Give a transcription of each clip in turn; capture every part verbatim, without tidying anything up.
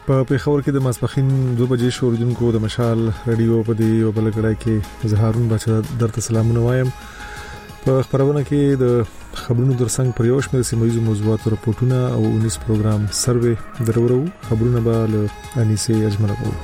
په پیښور کې د ماسپخین دو بجې شوریدونکو د مشال رادیو په دی او بلګړای کې زهارون بچا درته سلامونه وایم. په خبرونه کې د خبرونو درڅنګ پر یو شمېر سیمایي موضوعاتو راپورټونه او انیس پروګرام سروې درورو خبرونه به له انیسه اجمل وو.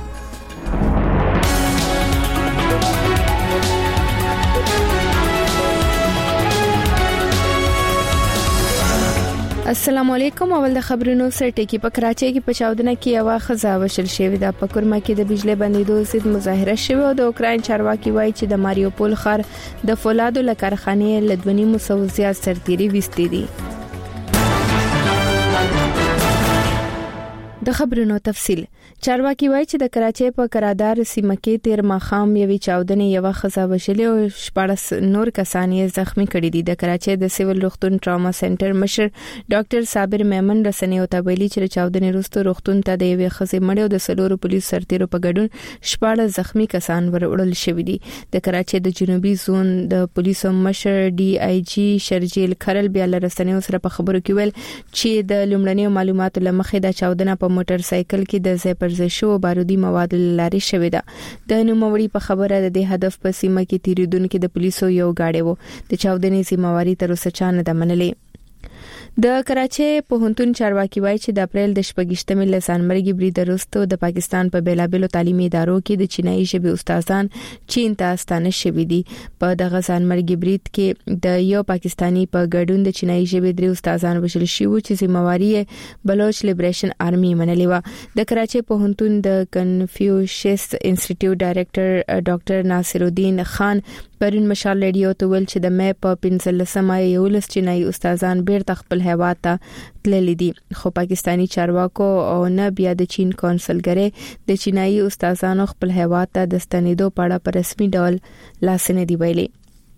السلام علیکم. اول د خبرونو سره ټکی په کراچۍ کې په چاودنه کې یو خزا وشل شوې ده. په کورما کې د بجلی بندیدو ضد مظاهره شوه او د اوکراین چارواکي وایي چې د ماریوپول ښار د فولادو لکارخانې لدونی مسوزیا سرتيري وستې دي. د خبرونو تفصیل. چارواکي وایي چې د کراچۍ په کرادار سیمه کې تیر ماخام یوې چاودنې یو خزا وشلې او شپږ نور کسان یې زخمی کړي دي. د کراچۍ د سیول روغتون ټراما سنټر مشر ډاکټر صابر میمن رسنۍ او تبویلی چې چاودنې وروسته روغتون ته د یوې خزې مړ او د سلورو پولیس سرتیرو په ګډون شپږ زخمی کسان وروړل شوې دي. د کراچۍ د جنوبي زون د پولیسو مشر ډي آی جی شرجیل خرل بیا لرسنۍ سره په خبرو کې ویل چې د لومړنیو معلوماتو لمخې د چاودنه په موټر سایکل کې د ځای پر ځای شو بارودي مواد لاري شوې ده. د نوموړي په خبره د دې هدف په سیمه کې تیریدونکو د پولیسو یو گاډي وو. د چاودنې ذمہواری تر اوسه چا نه ده منلې. د کراچۍ پوهنتون چارواکي وایي چې د اپریل د شپږشتمې لسانمرګي برید وروسته د پاکستان په بیلابېلو تعلیمي ادارو کې د چینایي ژبې استادان چین ته ستانه شوي دي. په دغه ځانمرګي برید کې د یو پاکستانی په ګډون د چینایي ژبې درې استادان وشل شوي چې ذمہواری بلوچ لیبریشن آرمي منلې و. د کراچۍ پوهنتون د کنفیوشس انسټیټیوټ ډایریکټر ډاکټر ناصر الدین خان پرون مشال رادیو ته ویل چې د مې په پنځلسمه یولس چینایي استادان بیرته خپل هیواد ته تللي دي. خو پاکستانی چارواکو او نه بیا د چین کونسلګری د چینایي استادانو خپل هیواد ته د ستنېدو په اړه په رسمي ډول لاسنه دی ویلي.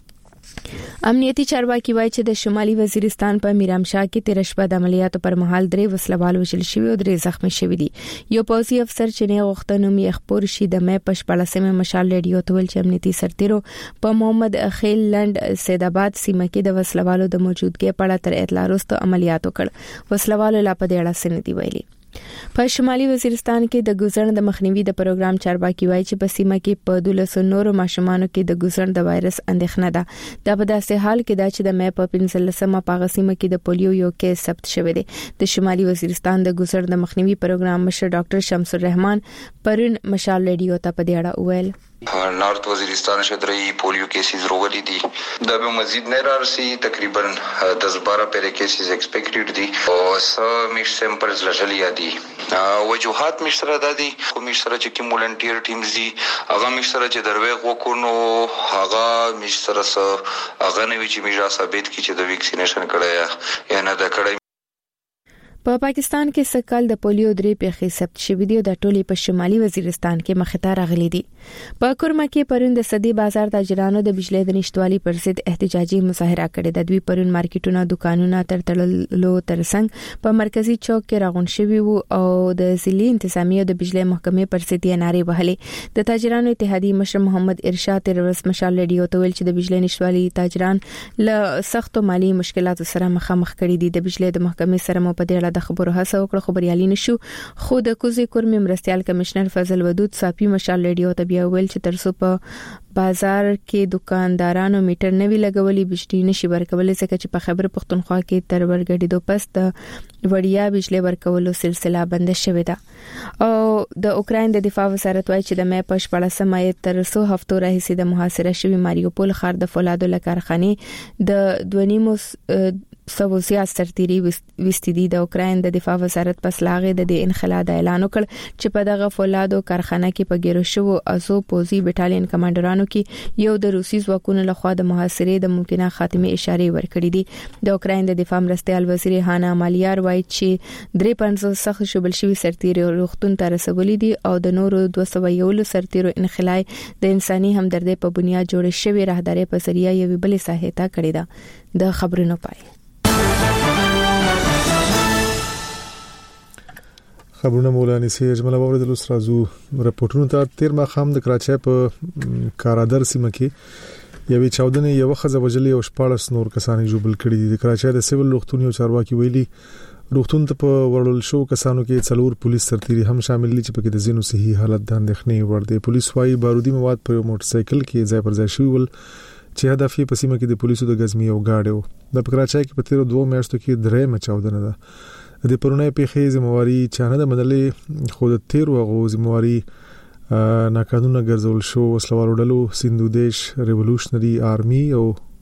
امنیتي چارواکي وایي چې د شمالي وزیرستان په میرامشاه کې تیر شپه د عملیاتو پر مهال درې وسلوال وژل شوي او درې زخمی شوي دي. یو پوځي افسر چې نه غوښتنه مې خبر شي د مې په شپږلسمه مشال رادیو ته ویل چې امنیتي سرتیرو په محمد اخیل لند سیدآباد سیمه کې د وسلوالو د موجودګۍ په اړه تر اطلاع وروسته عملیاتو کړ. وسلوالو لا په دې اړه څه نه دی ویلي. په شمالي وزیرستان کې د ګوزن د مخنیوي د پروګرام چارواکي وایي چې په سیمه کې په دولسو نورو ماشومانو کې د ګوزن د وایرس اندېښنه ده. دا په داسې حال کې ده چې د مې په پنځلسمه په سیمه کې د پولیو یو کیس ثبت شوی دی. د شمالي وزیرستان د ګوزن د مخنیوي پروګرام مشر ډاکټر شمس الرحمن پرون مشال رادیو ته په دې اړه وویل. نارت وزیرستان شدري پولیو کیسز روغلي دي. دا به مزید نه رارسي تقریبا دس بارہ پیره کیسز ایکسپیکټډ دي او سو میش سیمپلز لژلیا دي. وجوهات مشره د دي خو مشره چې کوم ولنټیر ټیمز دي هغه مشره چې دروغ وکونو هغه مشره هغه نه وی چې میجا ثابت کی چې د ویکسینیشن کړه یا نه د کړه. په پاکستان کې سکل د پولیو درې پیښې ثبت شوې دي او د ټولي په شمالي وزیرستان کې مخته راغلي دي. په کورما کې پرون د صدې بازار تاجرانو د بجلی د نشټوالي پر ضد احتجاجي مظاهره کړې ده. دوی پرون مارکیټونه دکانونه تر تړلو ترڅنګ په مرکزی چوک کې راغون شوي وو او د ضلعي انتظامیه د بجلی محکمې پر ضد یې نارې وهلې. د تاجرانو اتحادیې مشر محمد ارشاد ترورس مشال رادیو ته ویل چې د بجلی نشټوالي تاجران له سختو مالی مشکلاتو سره مخامخ کړي دي. د بجلی د محکمې سره مو په دې اړه د خبرو هڅه وکړه خو بریالي نشو. خو د کوزي کورمې مرستيال کمشنر فضل ودود صافي مشال رادیو ته بیا ویل چې ترڅو په بازار کې دکاندارانو میټر نه وی لګولي بجلی نشي ورکولای ځکه چې په خبر پختونخوا کې تر ورګډېدو پس د وړیا بجلی ورکولو سلسله بند شوې ده. او د اوکراین د دفاع وزارت وایي چې د مې په شپږلسمه تر څو هفتو راهیسې د محاصره شوی ماریوپول ښار د فولادو لکارخانې د دوه نیم سو زیات سرتيري وستې دي. د اوکراین د دفاع وزارت پس لاغه د دې انخلا د اعلان وکړ چې په دغه فولادو کارخانه کې په ګیرو شو ازو پوزي بټالین کمانډرانو کې یو د روسي ځواکونو لخوا د محاصرې د ممکنه خاتمه اشاره ورکړې دي. د اوکراین د دفاع مرستيال وزیر هانا مالیار وایي چې درې پنځه سخت شوبل شوی سرتيري روغتون ته رسولي دي او د نورو دوه سوه یو سرتيرو انخلای د انساني همدردۍ په بنیاد جوړ شوی راهداري په ذریعہ یوې بلې ساحته کړې ده. د خبرونو پای خبرونه مولانا سي اجمل باور د لسرازو راپورټونو ته تیر ما خام د کراچۍ په کارادر سیمه کې یوې چاودنې یو خزه وجلې او شپږ نور کسان جوړل کړي دي. د کراچۍ د سیول روغتونی او چارواکي ویلي روغتون ته په ورول شو کسانو کې څلور پولیس سرتیري هم شامل دي چې په کې د زینو صحي حالت د اندېښنې وړ دي. پولیس وايي بارودي مواد په موټر سایکل کې ځای پر ځای شوي ول چې هدف یې په سیمه کې د پولیسو د غزمي او گاډي و. د کراچۍ کې په تیرو دوه میاشتو کې درې مچاودنه ده. د پرونی پیښې ذمہواری چانه د مدلې خو د تیرو غو ذمہواری ناقانونه ګرځول شو وسلوالو ډلو سندو دیش ریولوشنری آرمي او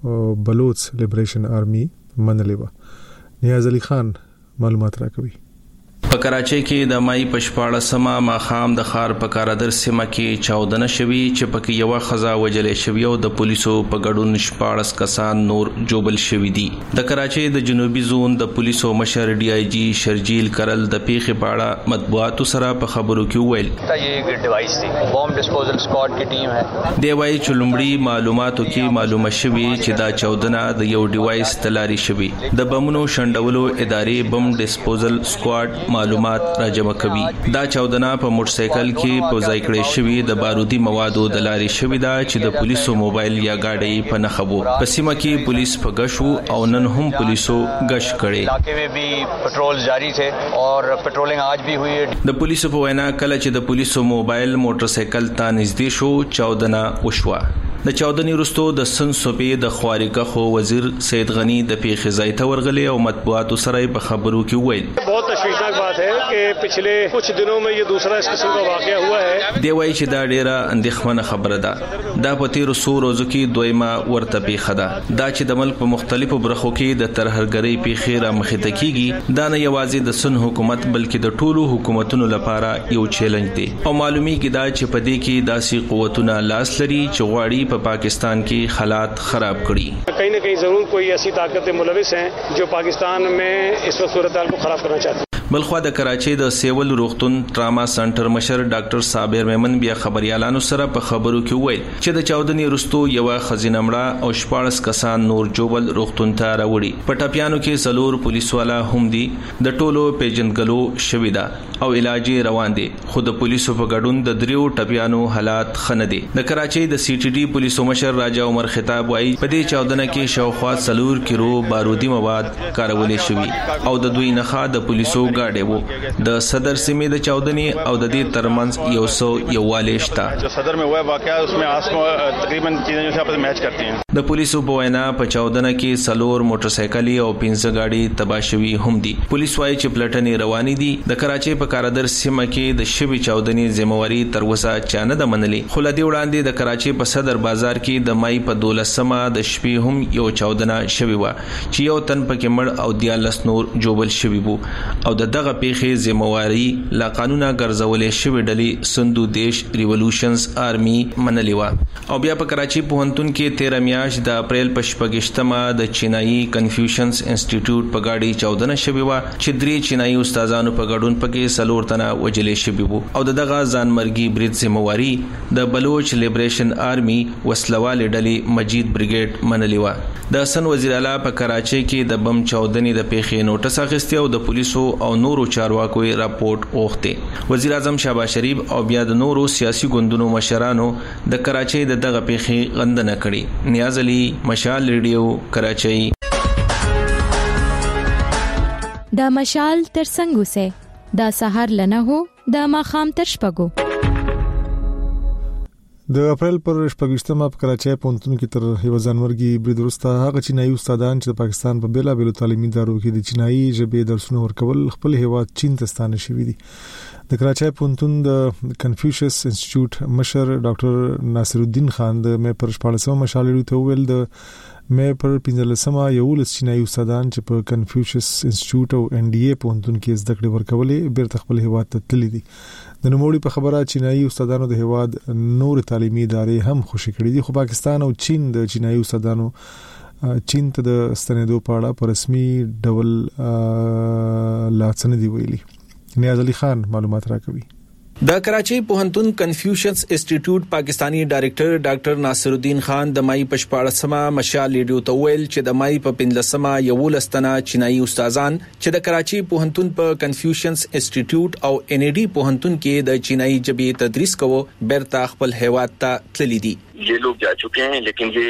بلوچ لیبریشن آرمي منلې و. نیاز علي خان معلومات راکوي. په کراچۍ کې د مای پښپاړه سما ماخام د خار په کارادر سیمه کې چاودنه شوی چې پکې یو خزا وجلې شوی او د پولیسو په ګډون شپاړس کسان نور جوبل شوی دي. د کراچۍ د جنوبي زون د پولیسو مشر ډي آی جی شرجیل کرل د پیښې په اړه مطبوعاتو سره په خبرو کې وویل دا یو ډیوایس دی بم ډسپوزل سکواډ کی ټیم ہے. دی وايي چې لومړی معلوماتو کې معلومه شوی چې دا چاودنه د یو ډیوایس تلاري شوی د بمونو شندولو ادارې بم ډسپوزل سکواډ معلومات راجمع کوي. دا چاودنه په موټر سایکل کې په ځای کړې شوی د بارودي موادو د لارې شوی دا چې د پولیسو موبایل یا گاډي په نخبو. په سیمه کې پولیس په غشو او نن هم پولیسو غش کړي. علاقې में भी पेट्रोल जारी थे और पेट्रोलिंग आज भी हुई है. د پولیسو په وینا کله چې د پولیسو موبایل موټر سایکل ته نږدې شو چاودنه وشوه. د چاودنې وروسته د سن صوبې د خوارګخو وزیر سید غنی د پیښې ځای ته ورغلی او مطبوعاتو سره په خبرو کې وویل बहुत तशवीशनाक बात है कि पिछले कुछ दिनों में ये दूसरा इस किस्म का वाकया हुआ है. دی وايي چې دا ډیره اندېښمنه خبره ده. دا په تیرو څو ورځو کې دویمه ورته پیښه ده. دا چې د ملک په مختلفو برخو کې د ترهګرۍ پیښې را مخې ته کیږي دا نه یوازې د سن حکومت بلکې د ټولو حکومتونو لپاره یو چیلنج دی او معلومیږي دا چې په دې کې داسې قوتونه لاس لري چې غواړي په پاکستان کې حالات خراب کړي. कहीं न कहीं जरूर कोई ऐसी ताकतें मुलविस हैं जो पाकिस्तान में इस वक्त सूरत हाल को खराब करना चाहती हैं. بلخوا د کراچۍ د سیول روغتون ټراما سنټر مشر ډاکټر صابر میمن بیا خبريالانو سره په خبرو کې وویل چې د چاودنې وروسته یو خزینه مړه او شپاړس کسان نور جوبل روغتون ته راوړي. په ټپیانو کې څلور پولیس والا هم دي. د ټولو پیژندګلو شوی ده او علاج روان دي خو د پولیسو په ګډون د دریو ټپیانو حالات خنه دي. د کراچۍ د سی ټي ډي پولیسو مشر راجا عمر خطاب وايي په دې چاودنه کې شاوخوا څلور کیلو بارودي مواد کارولې شوی او د دوی نخا د پولیسو گاډي وو. د صدر سیمې د چاودنې او د دې ترمنځ یو سو یووالی شته. جو صدر میں ہوا ہے واقعہ اس میں آسمان تقریباً چیزیں جو آپس میں میچ کرتی ہیں. د پولیسو په وینا په چاودنه کې څلور موټر سایکلي او پنځه گاډي تباه شوي هم دي. پولیس وايي چې پلټنې روانې دي. د کراچۍ په کارادر سیمه کې د شوي چاودنې ذمہواری تر اوسه چا نه ده منلې. خو له دې وړاندې د کراچۍ په صدر بازار کې د مای په دولسمه د شپې هم یو چاودنه شوي وه چې یو تن پکې مړ او دیارلس نور جوبل شوي وو او د دغه پیښې ذمہواری لا قانونا ګرځولې شوی ډلې سندو دیش ریولوشنز آرمي منلې و. او بیا په کراچۍ پوهنتون کې تیرہ میاشت د اپریل په شپږشتمه د چینایي کنفیوشنز انسټیټیوټ په ګاډي چاودنه شوی و چې درې چینایي استادانو په ګډون پکې څلور تنه وجلې شوي وو او د دغه ځانمرګي برید ذمہواری د بلوچ لیبریشن آرمي وسلوالې ډلې مجید بریګیډ منلې و. د سن وزیر اعلی په کراچۍ کې د بم چاودنې د پیښې نوټس اخیستی او د پولیسو او نورو چارواکو راپورټ اوغته. وزیر اعظم شهباز شریف او بیا د نورو سیاسي ګوندونو مشرانو د کراچۍ د دغه پیښې غندنه کړې. نیاز علي مشال ریډیو کراچۍ. دا مشال تر څنګه سه دا سحر لنه هو دا ماخام تر شپګو. د اپریل پر شپږشتمه په کراچۍ پوهنتون کې تر یو ځانمرګي برید وروسته هغه چینایي استادان چې د پاکستان په بیلا بیلو تعلیمي ادارو کې د چینایي ژبې درسونه ورکول خپل هیواد چین ته ستانه شوي دي. د کراچۍ پوهنتون د کنفیوشس انسټیټیوټ مشر ډاکټر ناصر الدین خان د مې پر شپږمه مشالې ته ویل د مې پر پنځلسمه یو لس چینایي استادان چې په کنفیوشس انسټیټیوټ او ان ډي اي پوهنتون کې زده کړې ورکولې بیرته خپل هیواد ته تللي دي. د نوموړي په خبره چینایي استادانو د هیواد نور تعلیمي ادارې هم خوشی کړې دي خو پاکستان او چین د چینایي استادانو چین ته د ستنېدو په اړه په رسمي ډول لا څه نه دی ویلي. نیاز علي خان معلومات راکوي. د کراچۍ پوهنتون کنفیوشنز انسټیټیوټ پاکستانی ډایریکټر ډاکټر ناصر الدین خان د مای په شپاړسمه مشال ریډیو ته ویل چې د مای په پنځلسمه یو لستنه چینایي استادان چې د کراچۍ پوهنتون په کنفیوشنز انسټیټیوټ او ان ای ډي پوهنتون کې د چینایي ژبې تدریس کوو بیرته خپل هیواد ته تللي دي. ये लोग जा चुके हैं, लेकिन ये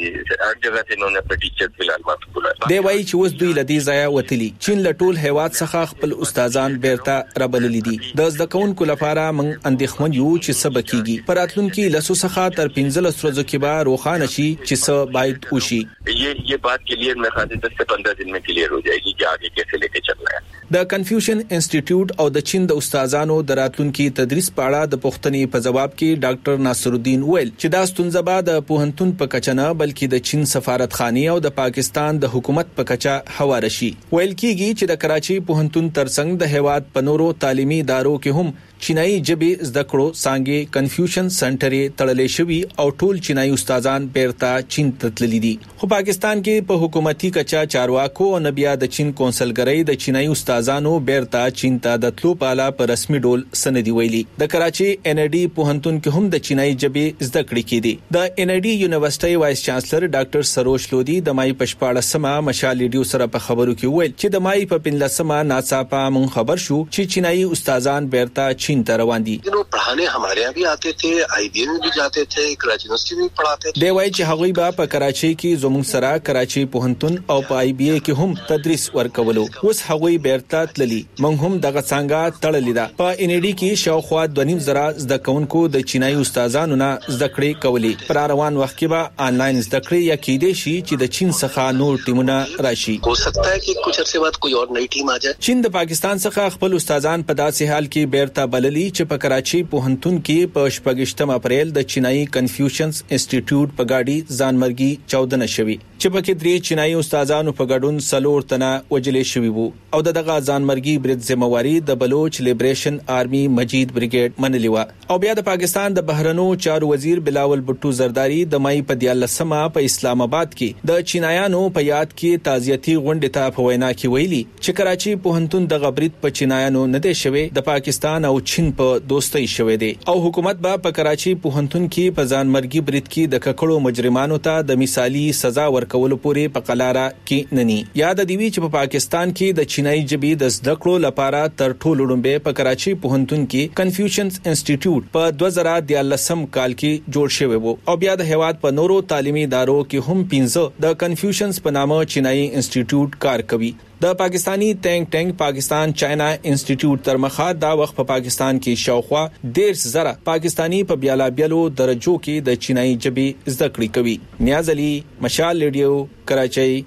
हर जगह से इन्होंने अपने टीचर फिलहाल वापस बुलाया دی وایي چې اوس دوی لدی ځای وتلی چین له ټول هیواد څخه خپل استادان بیرته رابللي دي د زده کوونکو لپاره من اندېښمن یو چې سبکیږي پراتلونکو لسو څخه تر پنځلس ورځې کې به روښانه شي چې څه باید وشي. ये ये बात क्लियर मैं खाते दस से पंद्रह दिन में क्लियर हो जाएगी कि आगे कैसे लेके चलना है. د کنفیوشن انسټیټیوټ او د چین د استادانو د راتلونکو تدریس په اړه د پوښتنې په جواب کې ډاکټر ناصر الدین ویل چې دا ستونزه به د پوهنتون په کچنه بلکې د چین سفارتخانه او د پاکستان د حکومت په کچه هوار شي. ویل کېږي چې د کراچي پوهنتون ترڅنګ د هیواد په نورو تعلیمي ادارو کې هم چینایي ژبې زده کړو څنګه کنفیوشن سنټر تړلې شوی او ټول چینایي استادان بیرته چین ته تللي دي. خو پاکستان کې په حکومتي کچا چارواکو او نبیا د چین کونسلګرۍ د چینایي استادانو بیرته چین ته د تلو په اړه په رسمي ډول سندې ویلي. د کراچي ان ای ډي پوهنتون کې هم د چینایي ژبې زده کړې کېدي. د ان ای ډي یونیورسيټي وایس چانسلر ډاکټر سروش لودي د مای پښپاړه سما مشال ریډیو سره په خبرو کې ویل چې د مای په پنځلسمه ناڅاپه مون خبر شو چې چینایي استادان بیرته چین ته روان دي. نو پڑھانے ہمارے یہاں بھی آتے تھے، آئی بی ایم میں بھی جاتے تھے، کراچی یونیورسٹی میں بھی پڑھاتے تھے. دی وایي چې هغوی به په کراچي کې زموږ سره کراچي پوهنتون او په آی بی ای کې هم تدریس ورکولو. اوس هغوی بیرته تللي. موږ هم دغه څنګه تړلې ده. په ان ای ډي کې شاوخوا دوه نیم زره زده کوونکو د چینایي استادانو نه زده کړې کولې. پر روان وخت کې به آنلاین زده کړې یا کېدې شي چې د چین څخه نور ټیمونه راشي. ہو سکتا ہے کہ کچھ عرصے بعد کوئی اور نئی ٹیم آ جائے. چین د پاکستان څخه خپل استادان په داسې حال کې بیرته بللي چې په کراچي پوهنتون کې په شپږم اپریل د چینایي کنفیوشنز انسټیټیوټ په ګاډي ځانمرګي چاودنه شوې چې په کې درې چینایي استادانو په ګډون سلور تنه وجلې شوي وو او دغه ځانمرګي برید ذمہواری د بلوچ لیبریشن آرمي مجید بریګیډ منلې و. او بیا د پاکستان د بهرنو چارو وزیر بلاول بټو زرداری د مای په دیالسمه په اسلام آباد کې د چینایانو په یاد کې تعزیتي غونډه ته په وینا کې ویلي چې کراچي پوهنتون د غبرید په چینایانو نه دی شوی، د پاکستان او چین په دوستۍ شوی دی او حکومت به په کراچي پوهنتون کې په ځانمرګي برید کې د ککړو مجرمانو ته د مثالی سزا ورکولو پورې په قلاره کې نني. یاد دی چې په پاکستان کې د چینایي ژبې د زده کړو لپاره تر ټولو لومړی په کراچي پوهنتون کې کنفیوشنز انسټیټیوټ په دوه زره دیارلسم کال کې جوړ شوی وو او بیا د هیواد په نورو تعلیمي ادارو کې هم پنځه د کنفیوشنز په نامه چینایي انسټیټیوټ کار کوي. د پاکستانی تینک ټینک پاکستان چاینا انسټیټیوټ تر مخه دا وخت په پاکستان کې شاوخوا ډیر زره پاکستانی په بیالا بیلو درجو کې د چینایي ژبې زده کړې کوي. نیاز علي، مشال ریډیو، کراچۍ.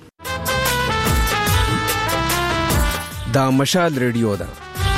دا مشال ریډیو ده.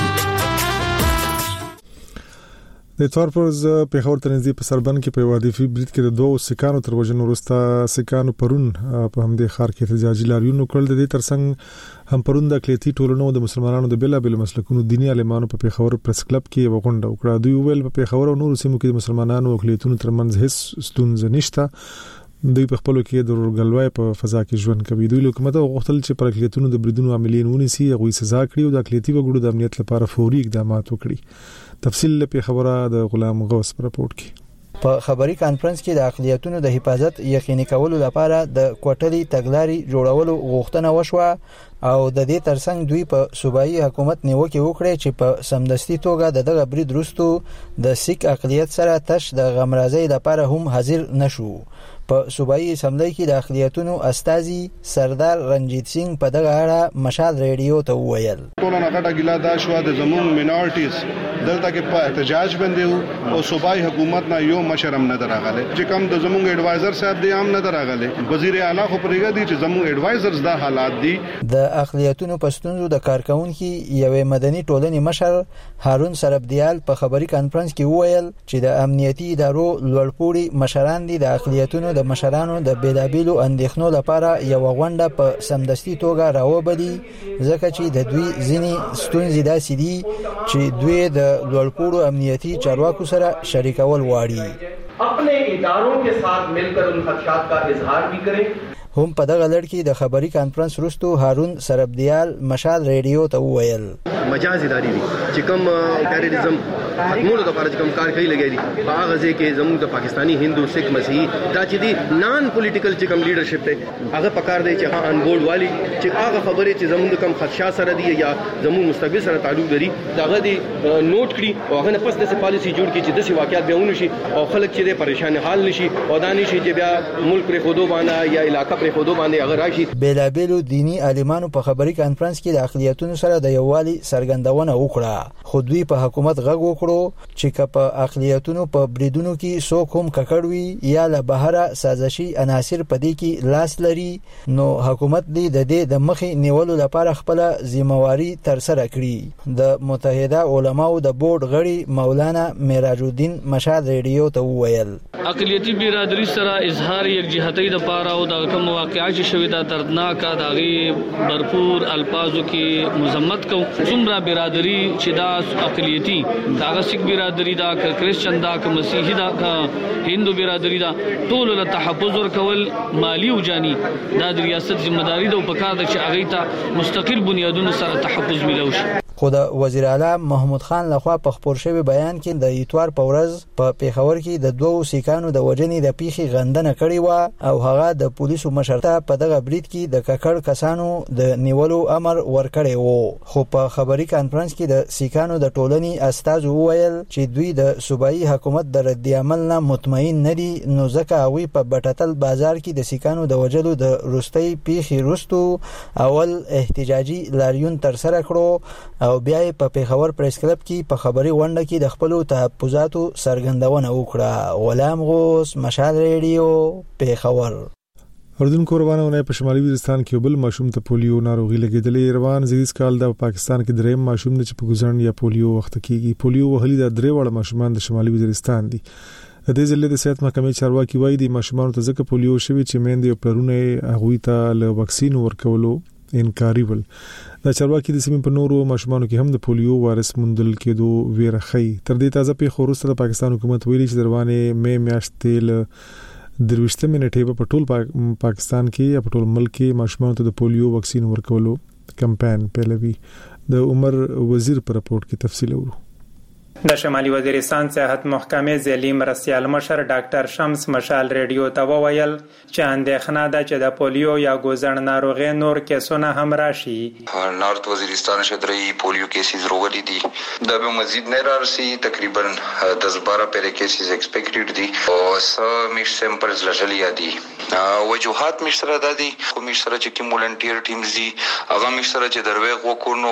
د تور پر ز پیښور ترنځي په سربن کې په وادي فی برید کې د دوه سکانو تر وژنو وروسته سکانو پرون په همدې ښار کې احتجاجي لاریون کړل. د دې ترڅنګ هم پرون د اقلیتي ټولنو د مسلمانانو د بیلا بیل مسلکونو دینی عالمانو په پیښور پریس کلب کې یو غونډه وکړه. دوی ویل په پیښور او نورو سیمو کې د مسلمانانو او اقلیتونو ترمنځ هیڅ ستونزه نشته. دوی په خپل کې د ورګلوي په فضا کې ژوند کوي. دوی حکومت غوښتل چې پر اقلیتونو د بریدونو عاملین ونیسي، هغه سزا کړي او د اقلیتي وګړو د امنیت لپاره فوري اقدامات وکړي. تفصیل په خبره د غلام غوث پر راپورټ کې. په خبري کانفرنس کې د اقلیتونو د حفاظت یقیني کولو لپاره د کوټلي تګلاري جوړولو غوښتنه وشوه او د دې ترڅنګ دوی په صوبایي حکومت نیوکه وکړه چې په سمدستي توګه د دغه برید وروسته د سیک اقلیت سره تش د غمرازۍ لپاره هم حاضر نشو. په صوبایي اسمبلی کې د اقلیتونو استازي سردار رنجیت سنگ په دغه اړه مشال ریډیو ته وویل ټولنه غټه ګیلا دا شو د زمون مینورټیز دلته کې په احتجاج باندې او صوبایي حکومت نه یو مشرم نه دراغله چې کوم د زمون ایڈوایزر صاحب دی هم نه دراغله. وزیر اعلی خو پرېګه دي چې زمون ایڈوایزرز دا حالات دي. د اقلیتونو پښتونزو د کارکونکو یوې مدني ټولنې مشر هارون سربدیال په خبري کانفرنس کې وویل چې د امنیتي ادارو لوړپوړي مشران دي د اقلیتونو د مشرانو د بیلابیلو اندېښنو لپاره یو غونډه په سمدستي توګه راوبدي ځکه چې د دوی ځینې ستونزې داسې دي چې دوی د لوړپوړو امنیتي چارواکو سره شریکول غواړي. اپنے اداروں کے ساتھ مل کر ان خدشات کا اظہار بھی کریں. هم په دغه لړ کې د خبري کانفرنس وروسته هارون سربدیال مشال ریډیو ته وویل مجاز اداري دي چې کوم ټیرریزم ختمولو لپاره چې کوم کار کوي لګي دي په هغه ځای کې زموږ د پاکستانی هندو سکھ مسیحي دا چې دي نان پولیټیکل چې کوم لیډرشپ ته هغه پکار دی چې هغه ان بورډ والی چې هغه خبرې چې زموږ کوم خدشا سره دي یا زموږ مستقبل سره تعلق لري داغه دي نوٹ کړي او هغه پس د پالیسی جوړ کړي چې د سی واقعیت به ونشي او خلک چې د پریشان حال نشي او دا نشي چې بیا ملک پر خودو باندې یا علاقې پر خودو باندې هغه راشي. بیلابیلو دینی عالمانو په خبري کانفرنس کې د اقلیتونو سره د یووالي څرګندونه وکړه خو دوی په حکومت غږ وکړو چې په اقلیتونو په بریدونو کې څوک هم ککړوي یا له بهره سازشي عناصر په دې کې لاس لري نو حکومت دې د دې د مخې نیولو لپاره خپل ذمہواری تر سره کړي. د متحده علماو د بورډ غړي مولانا معراج الدین مشال ریډیو ته وویل اقلیتی برادری سره اظهار یکجهتۍ د پاره او د کوم واقعي شوی دا دردناک داغي भरपूर الفاظو کې مذمت کو څومره برادری چې دا اقلیتی داغه سیک برادری دا کرسچن دا که مسیحي دا که هندو برادری دا ټول له تحفظ ورکول مالی او جانی دا د ریاست ذمہ داری ده او په کار ده چې هغه ته مستقل بنیادونو سره تحفظ ملوي. خو د وزیر اعلی محمود خان لخوا په خبر شوی بیان کې د اتوار په ورځ په پیښور کې د دوو سیکانو د وجنې د پیخي غندنه کړې و او هغه د پولیسو مشرته په دغه برید کې د ککړ کسانو د نیولو امر ورکړی و. خو په خبري کانفرنس کې د سیکانو د ټولنې استازو وویل چې دوی د صوبایي حکومت د رد عمل نه مطمئن نه دي نو ځکه هغوی په بټتل بازار کې د سیکانو د وجلو د روستۍ پیخي وروستو اول احتجاجي لاریون تر سره کړو او بیا په پیښور پریس کلب کې په خبري غونډه کې د خپل تحفظاتو څرګندونه وکړه. غلام غوث مشال ریډیو پیښور. اردن قربانونه په شمالي وزیرستان کې بل ماشوم ته پولیو ناروغي لګیدلې. روان زیږیز کال د پاکستان کې دریم ماشوم د چې په ګزرن یا پولیو وخت کېږي. پولیو وهلي د درې وړ ماشومان د شمالي وزیرستان دي. د دې ځلې د صحت محکمې چارواکي وایي د ماشومان ته ځکه پولیو شوی چې میندې او پلرونه هغوی ته له واکسین ورکولو انکاري ول. د چارواکي د سیمې په نورو ماشومانو کې هم د پولیو وایرس موندل کېدو ویره ښيي. تر دې تازه پیښه وروسته د پاکستان حکومت ویلي چې د روانې مې میاشتې له درويشته منټې په ټول پاکستان کې یا په ټول ملک کې ماشومانو ته د پولیو واکسین ورکولو کمپاین پیلوي. د عمر وزیر پر رپورت کې تفصیل ورو. د شمالي وزیرستان صحت محکمې ځلې مرستیال مشر ډاکټر شمس مشال ریډیو ته وویل چې اندېښنه ده چې د پولیو یا ګوزن ناروغي نور کیسونه هم راشي. نارت وزیرستان شدري پولیو کیسز روغلي دي دا به مزید نه رارسي تقریبا دس بارہ پیره کیسز ایکسپیکټډ دي او سم میش سیمپلز لژلي دي. وجوهات میش سره د دي خو میش سره چې کوم ولنټیر ټیمز دي هغه میش سره چې درويغ وکونو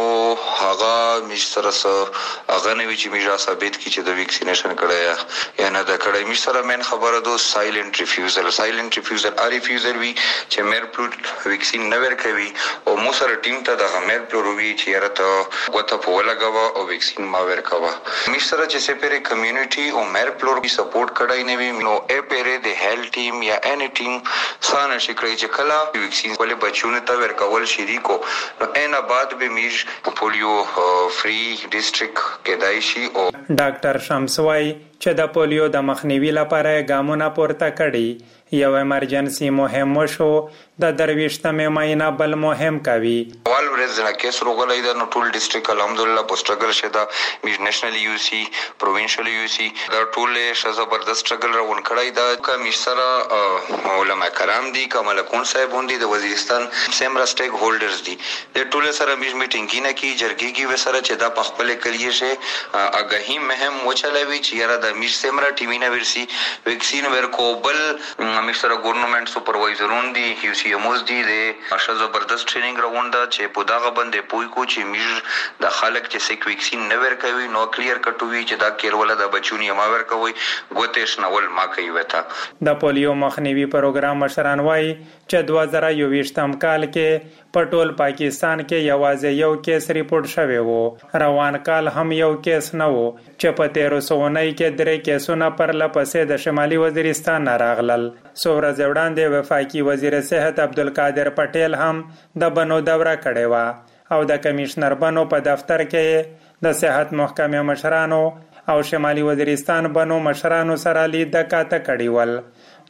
هغه میش سره هغه نه وی چې میش ثابت کی چې د ویکسینیشن کړه یا نه د کړه می سره مین خبره دو سایلنت ریفیوزل سایلنت ریفیوزل ا ریفیوزل وی چې مېر پلو ویکسین نه ورکوي او مو سره ټیم ته د مېر پلو وی چې راته غوته په ولګوا او ویکسین ما ورکوا می سره چې سپېره کمیونټي او مېر پلو وی سپورټ کړای نه وی نو ا پیره د هیل ټیم یا اني ټیم سانه شي کړی چې کلا ویکسین ولې بچونه ته ورکول شریکو نو اینا بعد به میج پولیو فری ډیسټریکټ کې دایشي او ډاکټر شمس وايي چې د پولیو د مخنیوي لپاره ګامونه پورته کړي. یو ایمرجنسي مهم شو د درويشتمه ماینه بل مهم کوي. اول ورځ نه کیس روغلای دا نو ټول ډیسټریکټ الحمدلله په سټرګل شته میج نېشنل یو سی پروینشل یو سی دا ټول ش زبردست سټرګل راون کړای دا کمی سره علماء کرام دي کمال کون صاحب وندي د وزیرستان سیمرا سټیک هولډرز دي د ټول سره میج میټینګ کینه کی جرګي کی وسره چې دا په خپل کلیه شه اگهی مهم وچلوي چې را د میج سیمرا ټیمینه ورسی ویکسین ورکوبل مشر ګورنمنت سپروایزرون دي یو سی اموز دي د اشا زبردست ټریننګ راونده چې په داغه باندې پوي کو چې میج د خلک چې سیک ویکسین نه ورکوي نو کلیر کټوي چې دا کیر ولا د بچونی ما ورکوي ګوتېش نول ما کوي وتا. د پولیو مخنیوي پروګرام مشران وايي چې دوه زره یوویشتم کال کې په ټول پاکستان کې یوازې یو کیس ریپورت شوی وو. روان کال هم یو کیس نه وو چې په تیرو سوونۍ کې درې کیسونه پر لپسې د شمالي وزیرستان نه راغلل. سوره وړاندې وفاقي وزیر صحت عبدالقادر پټیل هم د بنو دوره کړې و او د کمشنر بنو په دفتر کې د صحت محکمې مشرانو او شمالي وزیرستان بنو مشرانو سره لید کاته کړی ول.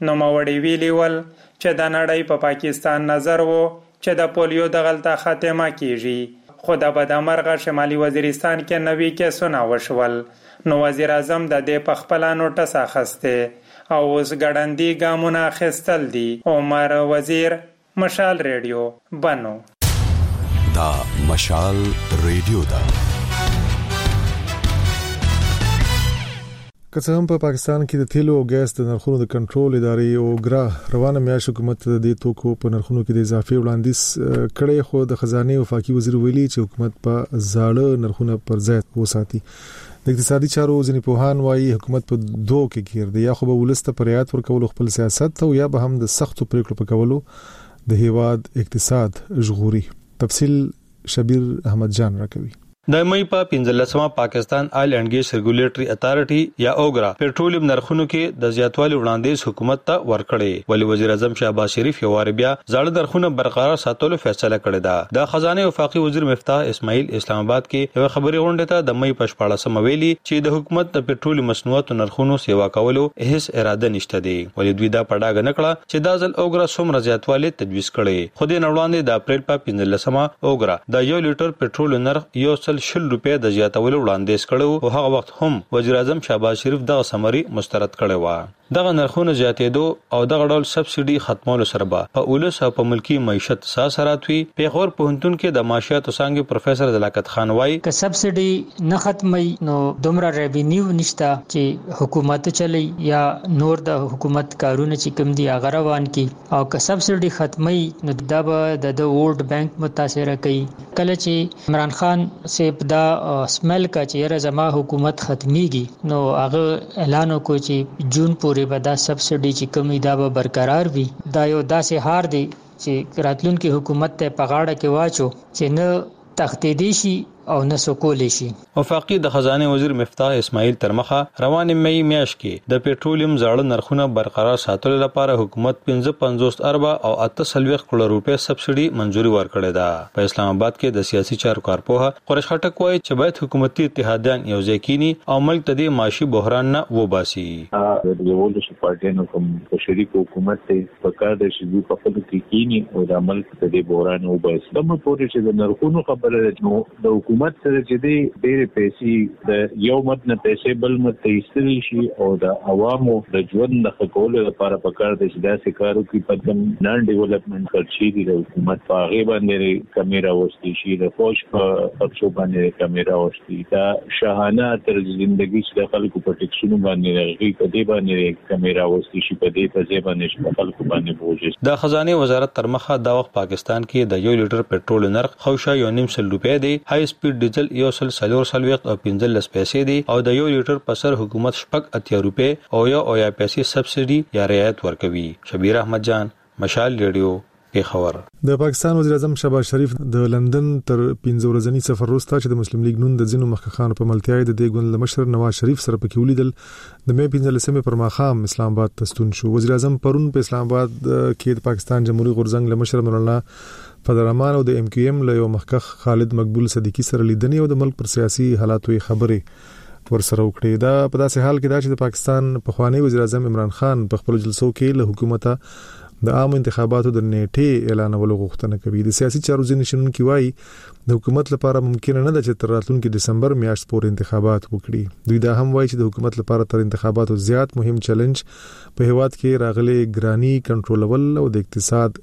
نو موري ویلی ول چې د نړۍ په پا پاکستان نظر وو چې د پولیو د غلطه خاتمه کیږي، خو د بدامرغه شمالي وزیرستان کې نوي کیسونه وشول. نو وزیر اعظم د دې په خپل نوټس اخسته او اوس ګړندي ګامونه اخیستل دي. عمر وزیر، مشال ریډیو، بنو. دا مشال ریډیو دا. که څه هم په پاکستان کې د تیلو او ګاز د نرخونو د کنټرول ادارې او ګرا روانه میاشت حکومت د دې توکو په نرخونو کې د اضافي وړاندیز کړي، خو د خزانه او وفاقي وزیر ویلي چې حکومت په زاړه نرخونه پر ځای وساتي. د اقتصادي چارو ځینې پوهان وایي حکومت په دوه کې گیر دی، یا خو به ولسته پر رعایت ورکول خپل سیاست او یا به هم د سختو پریکړو په کولو د هیواد اقتصاد ژغوري. تفصیل شبیر احمد جان راکوي. د مې په پنځلسمه پاکستان آیل اینڈ ګیس ریګولیټری اتھارټي یا اوګرا پېټرولیم نرخونو کې د زیاتوالي وړاندیز حکومت ته ورکړي، ولی وزیر اعظم شهباز شریف یو وار بیا زړه نرخونه برقرار ساتلو فیصله کړې ده. د خزانه وفاقي وزیر مفتاح اسماعیل اسلام آباد کې یو خبري غونډه ته د مې په شپاړسمه ویلي چې د حکومت د پېټرولیم مصنوعاتو نرخونو سیوا کولو هیڅ اراده نشته دی، ولی دوی دا پډاګ نه کړه چې دا ځل اوګرا څومره زیاتوالی تجویز کړي. خو د نړوندې د اپریل په پنځلسمه اوګرا د یو لیټر پېټرول نرخ یو سل شل روپیا د زیاتولو وړاندیز کړو او هغه وخت هم وزیر اعظم شهباز شریف دغه سمري مسترد کړی و. دغه نرخونه زیاتېدو او دغه ډول سبسيډي ختمولو سره به په اولس او په ملکی معیشت ساسرات وي. پیغور پوهنتون کې د معاشیاتو څنګه پروفیسور زلاکت خان وایي که سبسيډي نه ختمي نو دومره ریوینیو نشته چې حکومت چلی یا نور د حکومت کارونه چې کوم دي هغه روان کی، او که سبسيډي ختمي نو دا به د ورلد بانک متاثر کوي. کله چې عمران خان سیب دا سمل کا چې زما حکومت ختميږي نو هغه اعلان وکړ چې جون پورې به دا سبسيډي چې کومې دا به برقرار وي. دا یو داسې هار دی چې راتلونکي حکومت ته په غاړه کې واچو چې نه تختیدي شي او نه سکول شي. وفاقي د خزانه وزیر مفتاح اسماعیل ترمخه روان مې میاشت کې د پېټرولیم زاړه نرخونه برقرار ساتلو لپاره حکومت پنځه پنځوس اربه او اته سلويخ کروڑ روپے سبسيډي منزوري ورکړې ده. په اسلام آباد کې د سیاسي چارو کارپوه قریش خټک وایي چې باید حکومتي اتحادیان یو ځای کینی او ملک ته د معاشي بحران نه وباسي. د ولسی پارټیانو کوم شریک حکومت ته پکار د شي په خپل کې کینی او د ملک ته د بحران وباسي. د مپورې چې د نرخونو خبره نو د حکومت سره چې د ډېر پیسې د یو مت نه پیسې بل مت ته ایستل شي او د عوامو د ژوند د ښه کولو لپاره پکار دی چې داسې کار وکړي په کوم نان ډیولپمنټ خرچې دي د حکومت په هغې باندې کمې راوستي شي، د فوج په خرچو باندې کمې راوستي، دا شاهانه طرز زندګي چې د خلکو په ټکسونو باندې د هغې په دې باندې کمې راوستي شي، په دې په ځای باندې چې په خلکو باندې بوج. د خزانه وزارت تر مخه دا وخت پاکستان کې د یو لیټر پېټرول نرخ خوشا یو نیم سل روپیا دی، های سپیډ ډیزل یو سل سلور سلويخت او پنځلس پیسې دي او د یو لیټر په سر حکومت شپږ اتیا روپے او یو او یا پیسې سبسيډي یا رعایت ورکوي. شبیر احمد جان، مشال ریډیو، پیښور. د پاکستان وزیر اعظم شهباز شریف د لندن تر پنځه ورځنی سفر وروسته چې د مسلم لیگ نون د ځینو مخکخانو په ملتیا د دې ګوند مشر نواز شریف سره پکې ولیدل، د مې پنځلسمه پر ماخام اسلام آباد ته ستون شو. وزیر اعظم پرون په اسلام آباد کې د پاکستان جمهوریت غورځنګ له مشر مولانا فضلرحمان او د ایم کیو ایم له یو مخکخ خالد مقبول صدیقی سره لیدنې او د ملک پر سیاسي حالاتو خبرې ورسره وکړې. دا په داسې حال کې دا چې د پاکستان پخوانی وزیر اعظم عمران خان په خپل جلسو کې له حکومت د عام انتخاباتو د نیټې اعلانولو غوښتنه کوي. د سیاسي چارو ځینې شنونکي وایي د حکومت لپاره ممکن نه ده چې تر راتلونکي دسمبر میاشت پورې انتخابات وکړي. دوی دا هم وایي چې د حکومت لپاره تر انتخاباتو زیات مهم چیلنج په هیواد کې راغلي ګرانی کنټرولول او د اقتصاد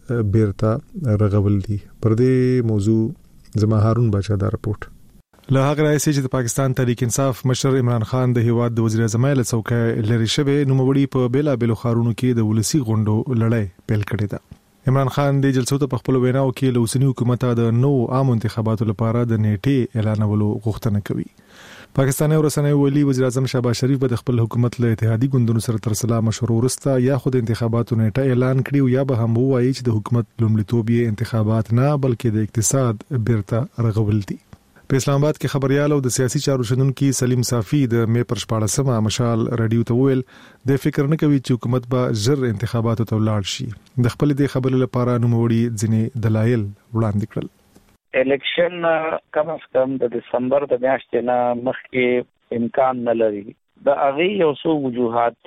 بیرته رغول دي. پر دې موضوع زما هارون بچا دا رپورت. له هغه راځي چې د پاکستان تحریک انصاف مشر عمران خان د هیواد د وزیر اعظم له څوکۍ لری شوی نو موړي په بیلا بیلو خارونو کې د ولسی غونډو لړۍ پیل کړې ده. عمران خان د جلسو ته په خپل ویناو کې له اوسنی حکومت د نو عام انتخاباتو لپاره د نیټې اعلانولو غوښتنه کوي. پاکستاني ورسنوي ولی وزیر اعظم شهباز شریف به خپل حکومت له اتحادی ګوندونو سره تر سلا مشورو ورسته یا خود انتخاباتو نیټه اعلان کړي او یا به هم وایي چې د حکومت لومړیتوب یې انتخابات نه بلکې د اقتصاد بیرته رغول دي. په اسلام آباد کې خبريال او د سیاسي چارو شنونکي سلیم صافي د مې پر شپاړسمه مشال رادیو ته ویل د فکر نه کوي چې حکومت به زر انتخاباتو ته ولاړ شي. د خپل د خبرو لپاره نوموړي ځینې دلایل وړاندې کړل. الیکشن کم از کم د دسمبر د میاشتې نه مخکې امکان نه لري. د هغه یو څو وجوهات دي.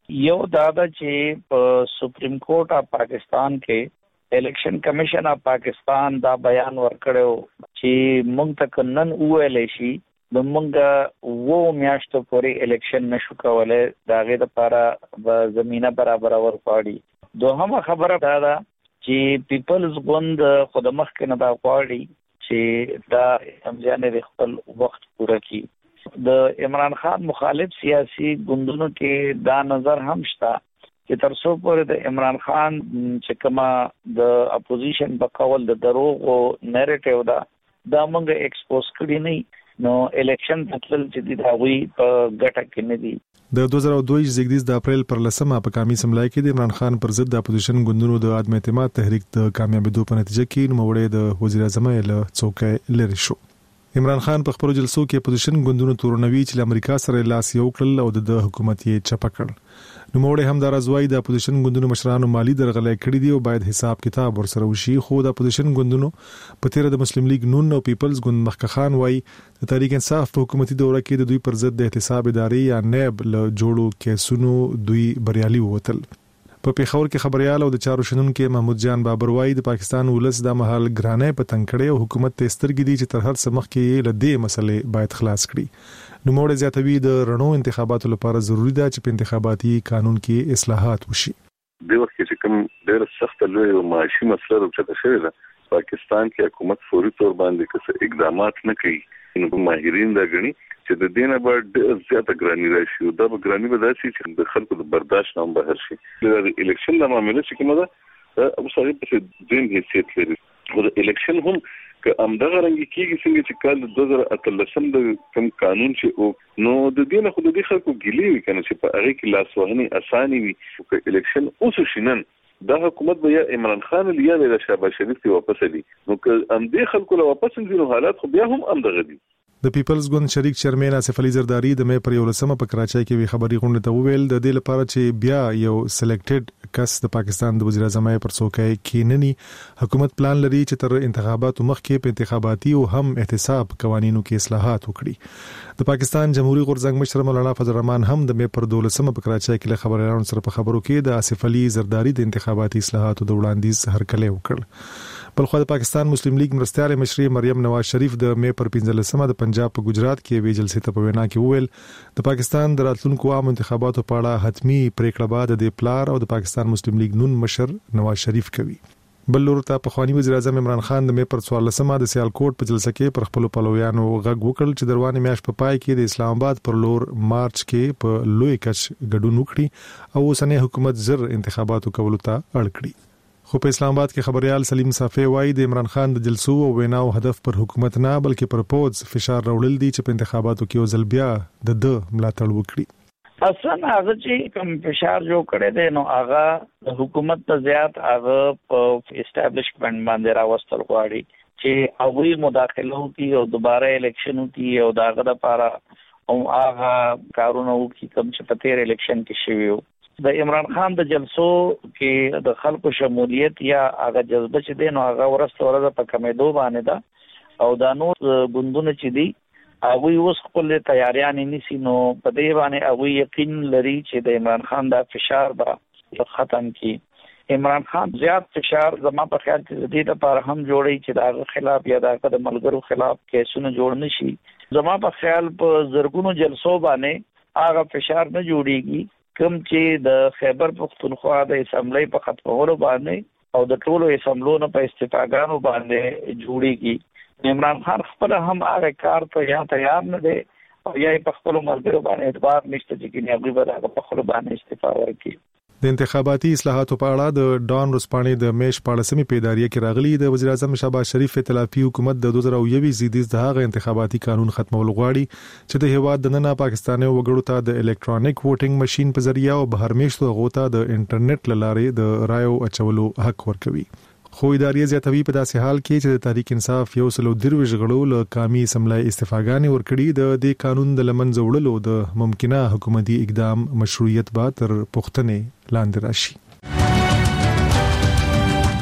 یو دا دا چې په سپریم کورټ اف پاکستان کې الیکشن کمیشن اف پاکستان دا بیان ورکړو چې مونږ ته نن ویلې شي د مونږ وو میاشتو پورې الیکشن نشو کولای دا غي د لپاره زمينه برابر ورپاړي دوهمه خبره دا ده چې پیپلز ګوند خود مخکې نه دا غواړي چې دا همځانه خپل وخت پوره کړي د عمران خان مخالف سیاسي ګوندونو کې دا نظر هم شته چې تر څو پورې د عمران خان چې کما د اپوزیشن په کول د دروغ او نریټیو دا دا موږ ایکسپوز کړی نه نو الیکشن تل چې دا وی په ګټه کې نه دي د دوه زره دوه زیږدیز د اپریل پر لسمه په قومي سملای کې د عمران خان پر ضد د اپوزیشن ګوندونو د عدم اعتماد تحریک د کامیابیدو په نتیجه کې نوموړی د وزیر اعظم له څوکۍ لري شو. عمران خان په خپل جلسو کې اپوزیشن ګوندونو تورنوي چې امریکا سره لاس یو کړل او د حکومت یې چپه کړ. نوموړی هم دا راځوي د اپوزیشن ګوندونو مشرانو مالی درغلې کړې دي او باید حساب کتاب ورسره وشي. خو د اپوزیشن ګوندونو په تیر د مسلم لیگ نون او پیپلز ګوند مخکښ خان وای د تحریک انصاف په حکومتي دوره کې د دوی پر ضد د احتساب ادارې یا نیب له جوړو کیسونو دوی بریالي ووتل. په پیښور کې خبريال او د چارو شنونکو محمود جان بابر وای د پاکستان ولس د محل ګرانې په تنکړې او حکومت ته سترګې دي چې تر هر څه مخکې له دې مسلې باید خلاص کړي. نو موږ زیاتوي د رڼو انتخاباتو لپاره ضروری ده چې په انتخاباتي قانون کې اصلاحات وشي. د وخت چې کوم ډېر سخت لوی او معاشي مسله راځي شوی ده پاکستان کې حکومت فوري تور باندې کس اقدامات نه کوي نو ماهرین دا غني چې د دینه باندې زیاته ګرانی راشي او دا ګرانی به داسي چې د خلکو د برداشت نه بهر شي. د الیکشن د معاملې چې کومه ده ابو صاحب په دین حیثیت لري او د الیکشن هم که امدغه رنګ کېږي څنګه چې کال دوه زره اتلسم د کوم قانون چې نو د دینه خو د دې خلکو ګیلې وي کنه چې په هغه کې لاس وهنه اساني وي او الیکشن اوس شینن دا حکومت به یا عمران خان لیا له شهباز شریف ته واپس دي نو که ام دې خلکو له واپس نو حالات خو بیا هم امدغه دي. د پیپلز ګوند شریک چیرمن آصف علي زرداری د مې پر یو لسمه په کراچۍ کې وی خبري غونډه ته وویل د دې لپاره چې بیا یو سلیکټډ کس د پاکستان د وزیر اعظم پر څوکۍ کېنني حکومت پلان لري چې تر انتخاباتو مخکې په انتخاباتي او هم احتساب قوانینو کې اصلاحات وکړي. د پاکستان جمهوریت غورځنګ مشر مولانا فضل الرحمن هم د مې پر دولسمه په کراچۍ کې له خبريالانو سره په خبرو کې د آصف علي زرداری د انتخاباتي اصلاحاتو د وړاندیز هرکلی وکړ. بلخو د پاکستان مسلم لیگ مرستيال مشري مریم نواز شریف د مې پر پنځلسمه د پنجاب په ګجرات کې وی جلسې ته په وینا کې وویل د پاکستان د راتلونکو عام انتخاباتو په اړه حتمی پریکړه بعد د پلار او د پاکستان مسلم لیگ نون مشر نواز شریف کوي. بل لور ته په خواني وزیر اعظم عمران خان د مې پر څوارلسمه د سیالکوټ په جلسه کې پر خپل پلویانو غږ وکړ چې دروازه میاش په پای کې د اسلام آباد پر لور مارچ کې په لوی کچ ګډون وکړي او اوسنۍ حکومت زر انتخاباتو کولو ته اړ کړي. خو په اسلام آباد کې خبريال سلیم صافي وایي د عمران خان د جلسو او ویناو هدف پر حکومت نه بلکې پر پوز فشار راوړل دي چې په انتخاباتو کې وزل بیا د د ملاتړ وکړي. اصلا هغه چې کوم فشار جوړ کړي دي نو هغه د حکومت ته زیات هغه په اسټابلیشمنت باندې راوستل غواړي چې هغه مداخله وکړي او دوباره الیکشن وکړي او داغه لپاره او هغه کارونه وکړي کوم چې په تیر الیکشن کې شوی و. د عمران خان د جلسو کې د خلکو شمولیت یا هغه جذبه چې دی نو هغه ورسته ورځ په کمیدو باندې ده او دا نور ګوندونه چې دي هغه اوس خپل تیاریان نیسي نو په دې باندې هغه یقین لري چې د عمران خان د فشار به ختم کی. عمران خان زیات فشار زما په خیال کې د دې لپاره هم جوړي چې دا خلاف یا دا د ملګرو خلاف کیسونه جوړ نشي. زما په خیال په زرګونو جلسو باندې هغه فشار نه جوړيږي کوم چې د خیبر پختونخوا د اسمبلی په ختمولو باندې او د ټولو اسمبلونو په استفاګانو باندې جوړيږي. عمران خان خپل هم هغه کار ته یا تیار نه دی او یا په خپل ملګرو باندې اعتبار نشته چې کینه هغه به هغه په خپل باندې استفاده وکړي. د انتخاباتي اصلاحاتو په اړه د ډان روسپانې د میش پاړسمې پیداریه کې راغلي د وزیر اعظم شهباز شریف ائتلافي حکومت د دوه زره یو زیدیز د هغه انتخاباتي قانون ختمول غواړي چې د هیواد د نننه پاکستاني وګړو ته د الکترونیک ووټینګ ماشين په ذریعہ او بهر میشتو غوته د انټرنیټ لارې د رایو اچولو حق ورکوي. خو ادارې زیاتوي په داسې حال کې چې د تحریک انصاف یو سلو درویش غړو له قومي اسمبلی استفاګانې ورکړي د دې قانون د لمنځه وړلو د ممکنه حکومتي اقدام مشروعیت به تر پوښتنې لاندې راشي.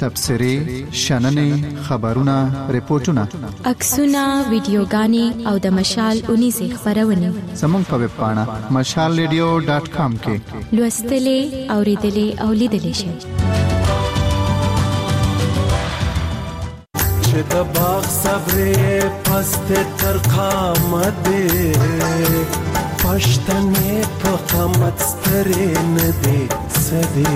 تبصرې شننې خبرونه ریپورتونه عکسونه ویډیوګانې او د مشال اونیزه خبرونه زموږ په ویب پاڼه مشال ریډیو ډاټ کام کې لوستلې اوریدلې او لیدلې شئ. چې د باغ صبرې پست تر قامته پښتنې په قامت سترې نه دي سدي.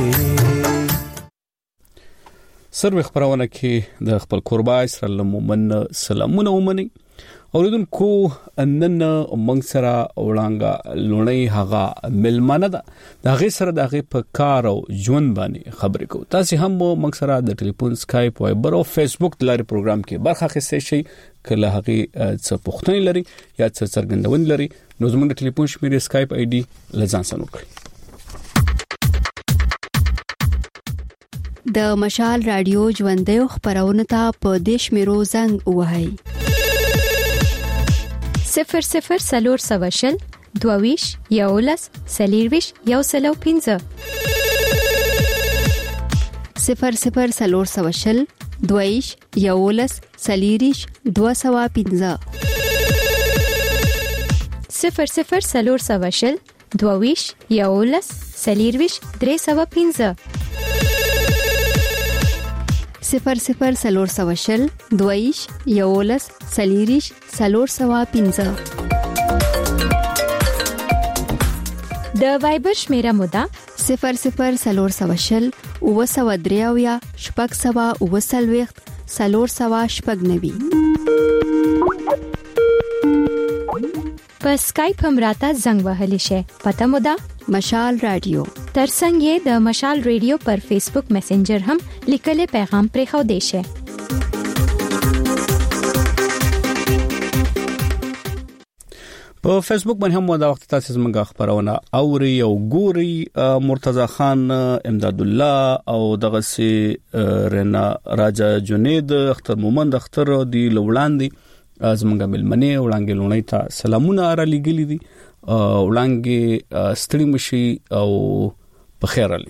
سروي خبرونه کې د خپل قربای سره لمومن سلامونه ومني اوریدونکو نن موږ سره وړانګه لونی هغه ملمنه ده د غي سره د غي په کار او ژوند باندې خبرې کوو. تاسو هم موږ سره د ټلیفون سکایپ وایبر او فیسبوک د لارې پروګرام کې برخه اخیستئ شئ. کله هغه څه پوښتنې لري یا څه څرګندونه لري نو زموږ د ټلیفون شمیره سکایپ آی ډي لزان سره کړئ. د مشال رادیو ژوندۍ خبرونه ته په دیش میرو زنګ وهاي صفر صفر سلور سواشل دوویش یولس سلیرویش یو سلو پینزه صفر صفر سلور سواشل دوویش یولس سلیریش دو سوا پینزه صفر صفر سلور سواشل دوویش یولس سلیرویش درې سوا پینزه صفر صفر سلور سواشل دویش یولس سلیریش سلور سوا پینزه. د وایبر شمیره مودا صفر صفر سلور سواشل او سوا دریاویا شپږ سوا او سلويخت سلور سوا شپږ نوي. په اسکایپ هم راته زنګ وهلی شي. پته مودا مشال رادیو. ترڅنګ یې د مشال رادیو پر فیسبوک میسنجر هم لیکلې پیغام پرې خو دی شي. په فیسبوک باندې هم دا وخت تاسو زموږ خبرونه اوري او ګوري. مرتضی خان امداد الله او دغه سي رنا راجا جنید اختر مومند اختر دی لولاندي زموږ ملمنه وړاندې لونی ته سلامونه را لګلې دي. وړاندې ستړي مشي او په خیر علي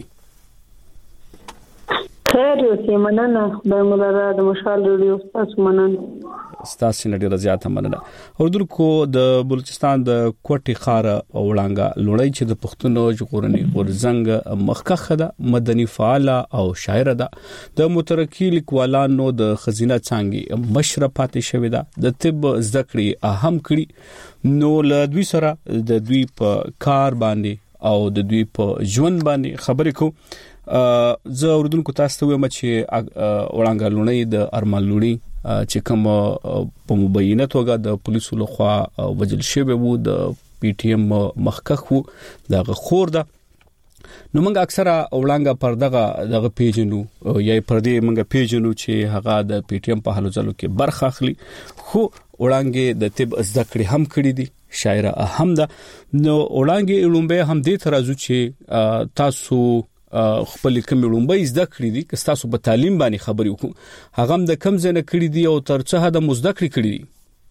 خیر اوسې مننه د مولانا د مشال رادیو تاسو مننه ستاسو نه ډیره زیاته مننه. اوردونکو د بلوچستان د کوټي خار وړاندې لونی چې د پښتون ژغورنې ورزنګ مخکخه ده مدني فعال او شاعر ده د مترکی لیکوالانو د خزینه څنګه مشرفات شوی ده د طب زکړي اهم کړي نو له دوی سره د دوی په کار باندې او د دوی په ژوند باندې خبرې کو. زه اوردونکو تاسو ته وایم چې وړاندې لونی د ارمان لونی چې کوم په مبینه توګه د پولیسو لخوا وجل شوی وو د پی ټی ایم مخکخ وو دغه خور ده نو موږ اکثره وړاندې پر دغه دغه پیجنو یا پر دې موږ پیجنو چې هغه د پی ټی ایم په حالو ځلو کې برخه اخلي خو وړاندې د طب زکړې هم کړې دي شاعر هم ده نو وړاندې لومبه هم دې ترازو چې تاسو خپل کوم لومبه زده کړې دي که تاسو په تعلیم باندې خبرې وکړو هغه هم د کم ځنه کړې دي او تر څه د مزدکړې کړې دي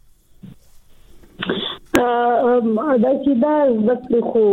دا چې دا زده خو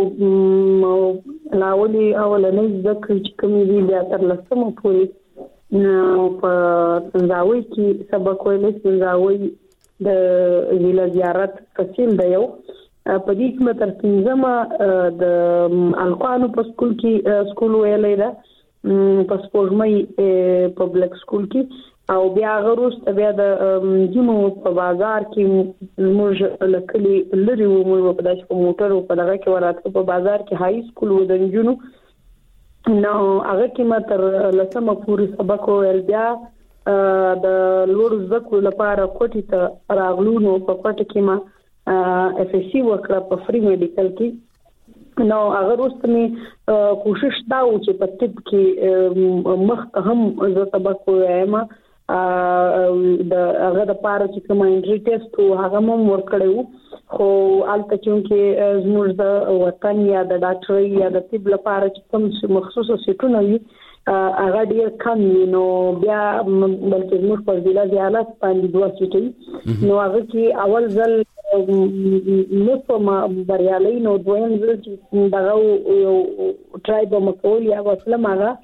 لاولي اولنې زده چې کوم دي بیا تر لسمه پورې په زاوی کې سبق ویل زاوی د ویلا زیارت تفصیل دی یو په دې کې تر څنګه د القانو په سکول کې سکول ویلې ده په سپورمۍ پبلک سکول کې او بیا غروس بیا د جنو په بازار کې موږ لکلي لري و موږ په داش په موټر او په دغه کې ورته په بازار کې هاي سکول و د جنو نو هغه کې ما تر لسمه پوری سبق ویل بیا د لوړ زکو لپاره کوټی ته راغلو نو په کوټه کې ما اف اس سی وکړه په فری میډیکل کې نو هغه وروسته می کوشش دا و چې په طب کې مخ هم زه سبق وایم د هغه د پاره چې کوم انټری ټیسټ او هغه مو ورکړیو خو البته چې زموږ د وطن یا د ډاکټرۍ یا د طب لپاره چې کوم مخصوص سیټونه وي هغه ډیر کم نو بیا بلکې موږ په ضلع زیالات باندې دوه سیټي نو هغه کې اول ځل نو په بریالي نو دویم ځل چې دغه ټرای به مکول یا وسله ماغه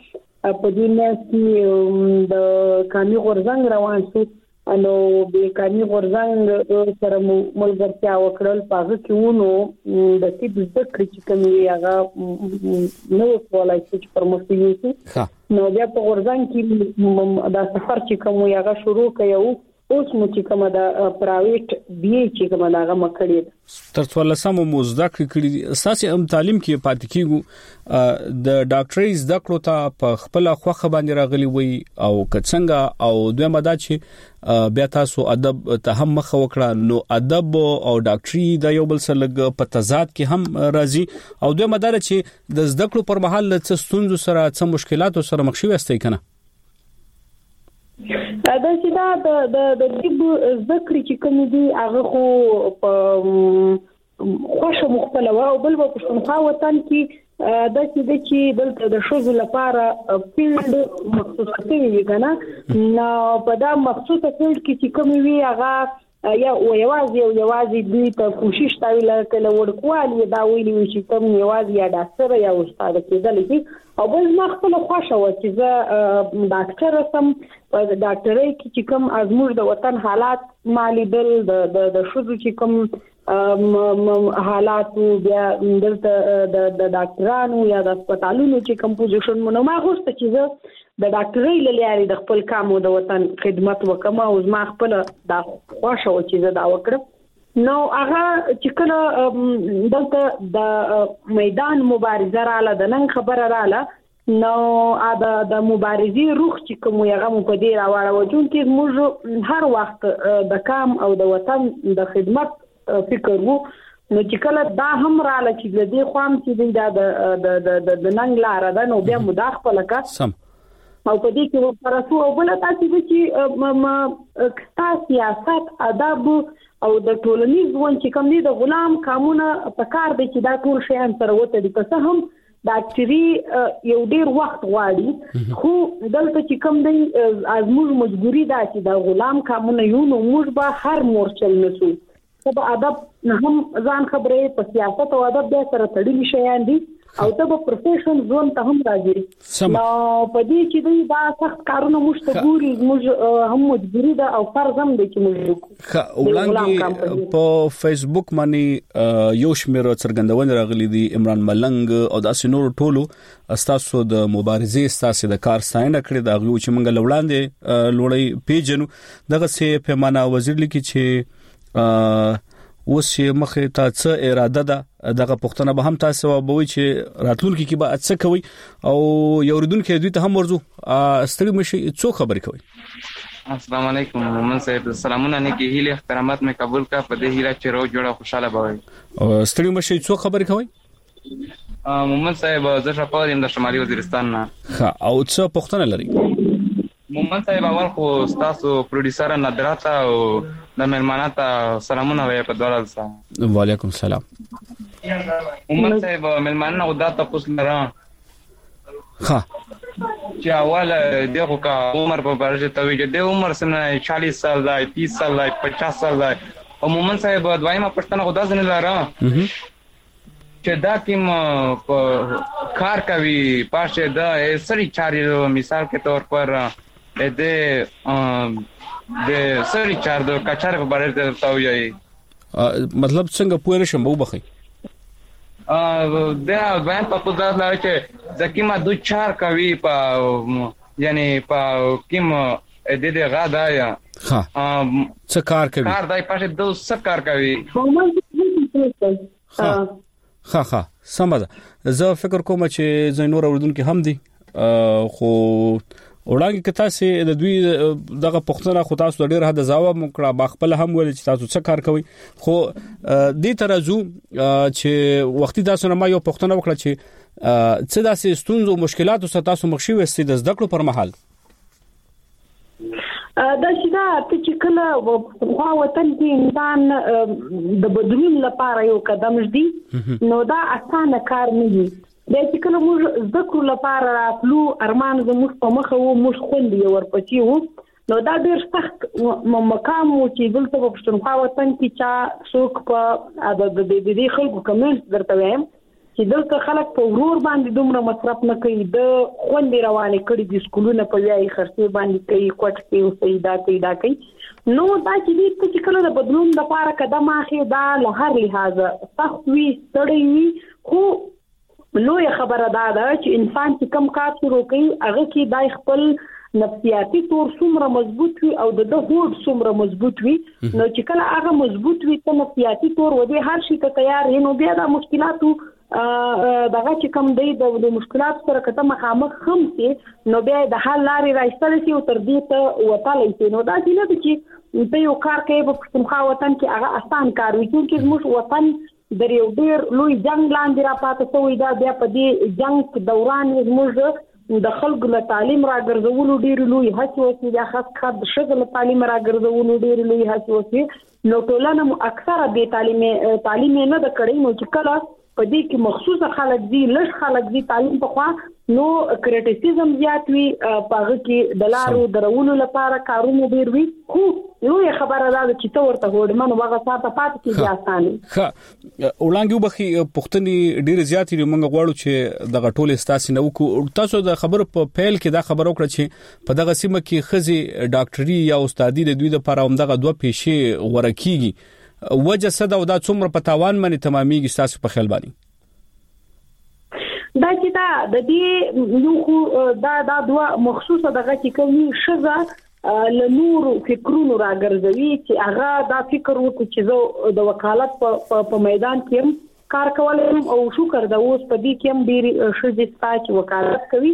په دې میاشت کې د کامي غورځنګ روان شو نو د کامي غورځنګ سره ملګرتیا وکړل په هغه کې ونو د طب زده کړې چې کوم وي هغه نو کولای شي چې پرمختګ وکړي نو بیا په غورځنګ کې دا سفر چې کوم وي هغه شروع کړو اوس مو چې کومه د پرایویټ بي چې کومه دا غو مکړی تر څوارلسمه مو زده کړې اساسي ام تعلیم کې پاتې کیږي د ډاکټرۍ زده کړو ته په خپل خوخه باندې راغلي وي او کڅنګ او دوه مدا چې بیا تاسو ادب ته هم مخ وکړه نو ادب او ډاکټرۍ د یو بل سره لګ په تضاد کې هم راځي او دوه مدا چې د زده کړو پر مهال څه ستونزو سره څه مشکلاتو سره مخ شوي استئ کنه دا چې دا د د د طب ذکر چې کوم دي هغه خو په خوشو مختلفه او بل په پښتونخوا وطن کې دا چې د چې دلته د شوز لپاره فیلډ مخصوص کوي کنه نو په دا مخصوصه فیلډ کې چې کوم وی هغه یا یوازې او یوازې دوی ته کوشش تاویل کله ورکوالي دا ویلي چې کوم یوازې یا ډاکټر یا استاد کېدل شي او بل ما خپل خوښه و چې زه ډاکټر سم په ډاکټرۍ کې چې کوم ازموږ د وطن حالات مالی بل د د شوزو چې کوم حالات بیا دلته د ډاکټرانو یا د هسپتالونو چې کوم پوزیشن مونږ ما غوښته چې زه د ډاکټرۍ لاري د خپل کارو د وطن خدمت وکم او زما خپل د خوښه و چې زه دا وکړم نو هغه چې کله دلته د میدان مبارزه رااله د نن خبره رااله نو دا د مبارزې روح چې کوم یغه مو په دې راوړو چې موږ هر وخت د کام او د وطن د خدمت فکر وو نو چې کله دا هم رااله چې د دې خوام چې دا د د د نن لار ده نو بیا مداخله کا سم او په دې کې ورسره او بل تاسو چې کتا سیاست ادب او د ټولنیز ژوند چې کوم دي د غلام قانون په کار دي چې دا ټول شیان سره وته دي که څه هم ډاکټري یو ډیر وخت غواړي خو دلته چې کوم دی ازموږ مجبوری ده چې د غلام قانون یو نو موږ به هر مورچل نسو په ادب هم ځان خبرې په سیاست او ادب د سره تړلي شیان دي او ته په پروفیشن زون ته هم راځي نو په دې چې دوی دا سخت کارونه موږ ته ګوري موږ هم مجبوری ده او فرض هم دي چې موږ وړاندې په فیسبوک باندې یو شمېر څرګندونه راغلي دي عمران ملنګ او داسې نور ټولو استاسو د مبارزې استاسو د کار ستاینه کړې دا یو چې موږ لوړاندې لوړی پیجنو دغه سه پیمانه وزیر لیکي چې اوس چې مخه ته څه اراده ده دغه پښتنه به هم تاسو وبوي چې راتلونکي کې به څه کوي او یو ردونکو دوی ته هم ورزو ستړي مشي څو خبرې کوي السلام علیکم مومن صاحب سلامونه نه کې هیله احترامات مې قبول کا په دې هیله چې رو جوړه خوشاله بوي ستړي مشي څو خبرې کوي مومن صاحب زه شپه د شمالي وزیرستان نه ها او څه پښتنه لري مومن صاحب اول خو تاسو پروډوسر نادراته او د مهمانانو سلامونه وایي په دوه سره وعلیکم السلام مومن صاحب مهمانانو دا تاسو لره ها چې اول دغه کا عمر په برجه ته ویل د عمر سره چالیس سال دی تیس سال دی پچاس سال دی او مومن صاحب دویمه پښتنه خدا ځنه لاره چې دا کوم کار کوي پاشه دا سړي چاري مثال کے طور پر د د سړي چار د کچار په باره ته تاوي مطلب څنګه پوهه شم وبخي ا دا بیان په پوزات لاره چې ځکه دو چار کوي په یعنی په کوم د دې غادا یا ها څه کار کوي کار دای پاشه دو څه کار کوي ها ها ها سمه زه فکر کوم چې زینور اوردونکو هم دي خو وړاندې کته سي د دوی دغه پښتنه خو تاسو ډېر حد زاوه مکړه باخپل هم ول چې تاسو څه کار کوي خو دې ترازو چې وختي تاسو نه ما یو پښتنه وکړه چې څه داسې ستونزې او مشکلات سره تاسو مخ شي وستې د زده کړو پر مهال دا چې دا چې کله په وطن کې انسان د بدلون لپاره یو قدم دی نو دا اسانه کار نه دی د چې کله موږ ذکر لپاره راتلو ارمان زموږ په مخه وو موږ خوندې ورپچی وو نو دا ډېر سخت مقام وو چې دلته په پښتونخوا وطن کې چا څوک په د دې خلکو کمنټ درته وایم چې دلته خلک په ورور باندې دومره مصرف نه کوي د خوندې روانې کړي د سکولونه په ویاي خرڅې باندې کوي کوټ کې اوسې دا کوي دا کوي نو دا چې دې چې کله د بدلون لپاره قدم اخلي دا له هر لحاظه سخت وي ستړی وي خو لوی خبره ده چې انسان چې کم کار شروع کوي هغه کې دای خپل نفسیاتي تور څومره مضبوط وي او د هوډ څومره مضبوط وي نو چې کله هغه مضبوط وي ته نفسیاتي تور ودی هر شي ته تیار یې نو بیا د مشکلاتو دغه چې کم دی د مشکلات سره کته مخامخ هم سي نو بیا د حل لارې راځل شي او تر دې ته وتاله شي نو دا چې چې ته یو کار کوي په پښتونخوا وطن کې هغه آسان کار وي چې موږ وطن د یو ډیر لوی جنگ لاندې را پاتې شوی دا بیا په دې جنگ دوران موږ د خلکو له تعلیم راګرځولو ډیر لوی هڅه وکړي د خاص خاص شغل تعلیم راګرځولو ډیر لوی هڅه وکړي نو ټولنه اکثره به تعلیم تعلیم نه د کړي نو چې کله په دې کې مخصوصه خلک دي لږ خلک دي تعلیم په خوا نو کریټیسیزم زیات وي په هغه کې د لارو درولو لپاره کارونه ډیر وي خو لوی خبره ده چې ته ورته هوډمن وغه ساته پاتې کیږي اسانه ښه وړاندې وبخي پښتني ډیر زیات دي موږ غواړو چې دغه ټول استاسي نو تاسو د خبرو په پیل کې دا خبرو کړ چې په دغه سیمه کې خزي ډاکټري یا استادي د دوی لپاره هم دغه دوه پیښې ورکیږي وجه صدا او دا څومره په تاوان باندې تمامېږي تاسو په خیال باندې دا چې دا د دې یو خو دا دا دوه مخصوصه دغه چې کوي شزه له نور فکرونو راګرځوي چې هغه دا فکر وکړي چې زه د وکالت په میدان کې کار کولای او شکر دا اوس په دې کې هم ډېر شزه ستاسو وکالت کوي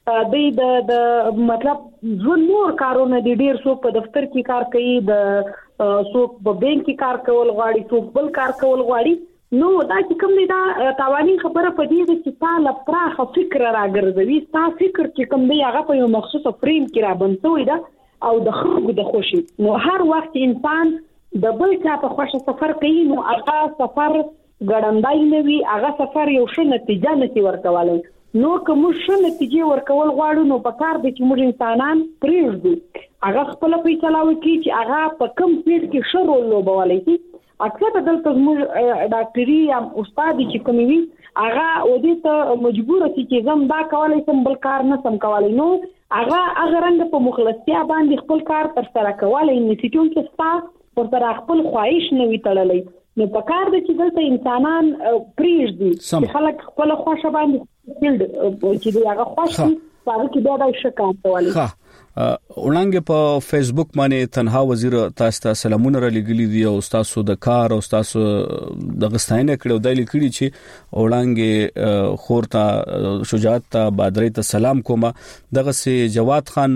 د د مطلب ځو نور کارونه د ډېر څو په دفتر کې کار کوي د څو په بانک کې کار کول غواړي څو بل کار کول غواړي نو دا چې کوم دی دا تاواني خبره په دې چې تاسو پراخه فکر راګرځوي تاسو فکر چې کوم دی هغه په یو مخصوصه فریم کې را بنځوي دا او د خلکو د خوشي نو هر وخت انسان د بل چا په خوښه سفر کوي نو هغه سفر ګړندای نه وي هغه سفر یو ښه نتیجه نشي ورکولای نو کوم ښه نتیجه ورکول غواړو نو په کار دي چې موږ انسانان پریږدو هغه خپل فیصله وکړي چې هغه په کوم فیلډ کې ښه رول لوبولای شي اکثر دلته موږ ډاکټري یا استاد چې کومي وي هغه ودې ته مجبور شي چې زم دا کولای سم بل کار نه سم کولای نو هغه هغه رنګ په مخلصیا باندې خپل کار تر سره کولای نشي چې ستا پر خپل خواهش نه وي تړلې نو په کار د چې دلته انسانان پریږدي چې خلک خپل خوښه باندې فیلډ چې هغه خوښ دي هغه کې دا د شکایت کولای وړاندې په فیسبوک باندې تنها وزیر تاسو ته سلامونه را لګلی دي او تاسو د کار او تاسو د غستاینه کړو د لیکلي چې وړاندې خورته شجاعت ته بادرې ته سلام کوم دغه سي جواد خان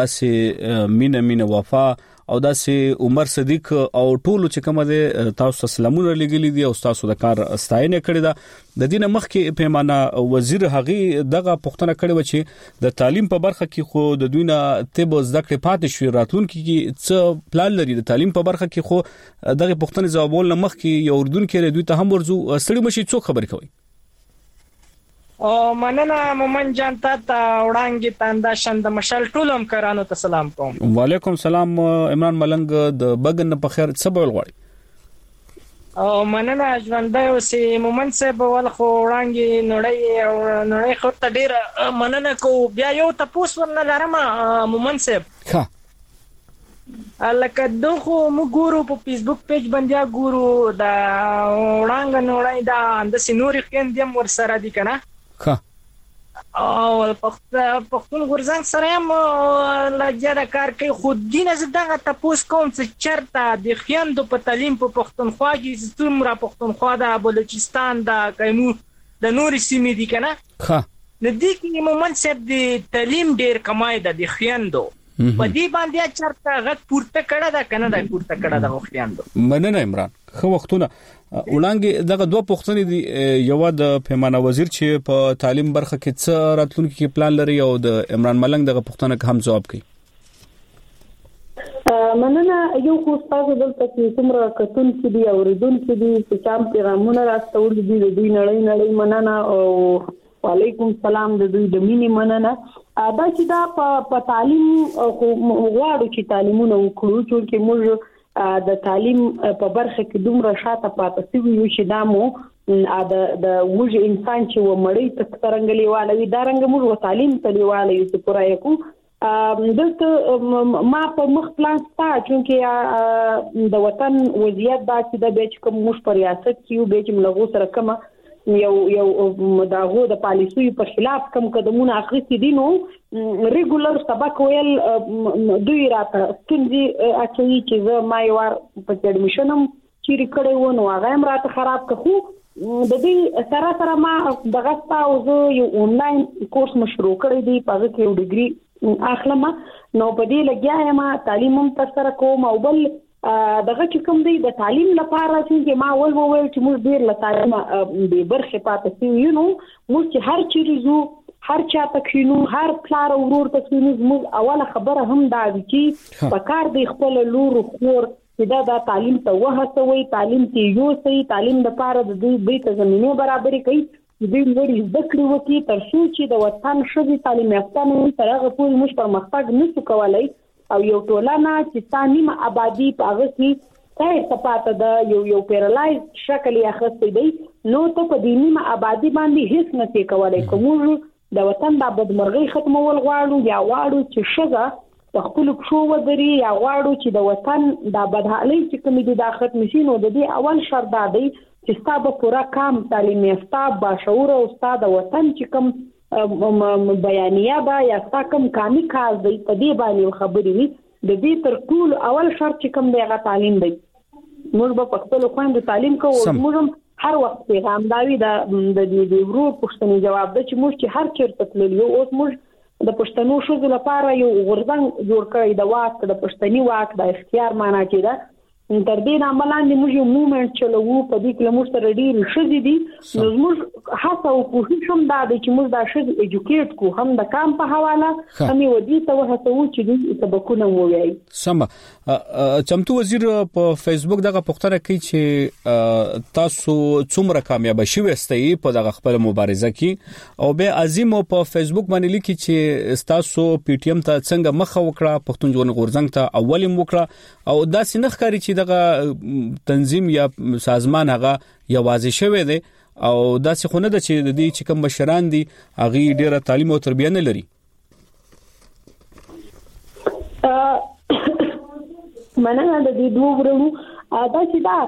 داسې مینه مینه وفا او داسې عمر صدیق او ټولو چې کومه ده تاسو ته سلامونه لګلی دي او تاسو د کار ستاینه کړې ده د دینه مخکې پیمانه وزیر هغي دغه پښتنه کړې و چې د تعلیم په برخه کې خو د دوی نه طب زده کړې پاتې شوې راتلونکي کې څه پلان لري د تعلیم په برخه کې خو دغه پښتنه ځوابول نه مخکې یو اردن کې دوی ته هم ورزو ستړي مشي څوک خبرې کوي او مننه مومن جان ته وړاندې تاندا شند مشال ټولم کرانو ته سلام کوم وعلیکم سلام عمران ملنګ د بغن په خیر څه بول غواړي او مننه ژوندۍ اوسې مومن صاحب ول خو وړاندې نړۍ او نړۍ خو ته ډیر مننه کو بیا یو تاسو ورنه لرم مومن صاحب ښه لکه دغه موږ ګورو په فیسبوک پیج باندې ګورو دا وړاندې نړۍ دا د سينوري کېندم ور سره دي کنه ښه او پښتون غورځنګ سره هم لږه کار کوي خو دینه زدهغه تاسو کوم چې چرته د خیاندو په تعلیم په پښتونخوا کې څومره پښتونخوا د بلوچستان د کیمو د نوري سیمې دي کنه ښه د دې کې مومن صاحب د تعلیم ډیر کمای د خیاندو په دې باندې چرته غټ پورته کړه دا کنه دا پورته کړه د خیاندو مننه عمران خو وختونه وړاندې دغه دوه پښتنې دي یو د پیمانه وزیر چې په تعلیم برخه کې څه راتلونکي کې پلان لري او د عمران ملنګ دغه پښتنه هم جواب کوي مننه یو خو تاسو دلته چې څومره کتون کې دی او ردون کې دي چې چام پیغامونه راستول دي د دوی نړۍ نړۍ مننه او وعلیکم السلام د دوی د مینې مننه دا چې دا په تعلیم خو غواړو چې تعلیمونه وکړو چې موږ د تعلیم په برخه کې دومره شاته پاتې شوی یو چې دا مو ا د د وج انسان چې و مړی تک ترنګ لیواله دا رنګ موږ و تعلیم ته لیواله یو چې پورا یو دلته ما په مخ پلان ستا چې د وطن وضعیت دا چې د بیچ کوم مش پر ریاست کې یو بیچ ملغو سره کوم یو یو داغو د پالیسیو په خلاف کوم قدمونه اخیستي دي نو ریګولر سبق ویل دوی راته ستونزې اچوي چې زه ما یو په اډمیشنم چیرې کړی و نو هغه هم راته خراب کړو د دې سره سره ما دغه تاسو زه یو آنلاین کورس مشروع کړی دی په هغه کې یو ډیګري اخلم نو په دې لګیا یم تعلیم هم تر سره کوم او بل دغه چې کوم دی د تعلیم لپاره چې ما ول وویل چې موږ ډیر له تعلیمه به برخه پاتې شو یو نو موږ چې هر چیرې زو هر چا تکینو هر پلار ورور تکینو موږ اوله خبره هم دا دي چې په کار دی خپل لور خور چې دا د تعلیم ته وهڅوي تعلیم ته یو سي تعلیم لپاره د دې بیت زمينه برابرې کوي د دې وړي ذکر وکي تر څو چې د وطن شوی تعلیم یافته نه تر هغه پورې موږ پرمختګ نشو کولای او یو ټولنه چې ثانیم آبادی په هغه کې څه صفات ده یو یو پیرالایز شکل یې اخستې دی نو ته په دې نیمه آبادی باندې هیڅ نه کې کولای کوم د وطن د بدمرغي ختمول غواړو یا غواړو چې شګه په خپل پښو ودري یا غواړو چې د وطن د بدحالۍ چې کوم دي د ختم شي نو د دې اول شرط دا دی چې ستاسو پورا کام تعلیم یافته باشعور او استاد وطن چې کوم بیانیه با یا کوم کامي کار دی په دې باندې خبرې وي د دې تر ټول اول شرط چې کوم دی هغه تعلیم دی موږ په خپل خويند تعلیم کوو موږ هر وخت پیغام داوی د د دې ورو پښتني جواب د چې موږ چې هر چیرته تللیو اوس موږ د پښتنو شوزو لپاره یو غورځنګ جوړ کړی د واک د پښتني واک د اختیار معنا کې ده تر دې نه ملاندې موږ یو موومېنټ چلوو په دې کې موږ سره ډېر شذې دي نو موږ هڅه وکړو چې هم دا چې موږ دا شذ ایجوکیټ کو هم د کام په حواله هم یو دي ته وهڅو چې دې سبقونه مو وایي سم چمتو وزیر په فیسبوک دغه پوښتنه کوي چې تاسو څومره کامیاب شوي استئ په دغه خپل مبارزه کې او به عظیم په فیسبوک باندې لیکي چې تاسو پی ټی ایم ته څنګه مخه وکړه پښتون ژوند غورځنګ ته اولیم وکړه او دا سینخ کاری چې دغه تنظیم یا سازمان هغه یوازې شوی دی او دا څه خونه ده چې د دې چې کوم مشران دي هغه ډیره تعلیم او تربیه نه لري مننه د دې دوه ورونو دا چې دا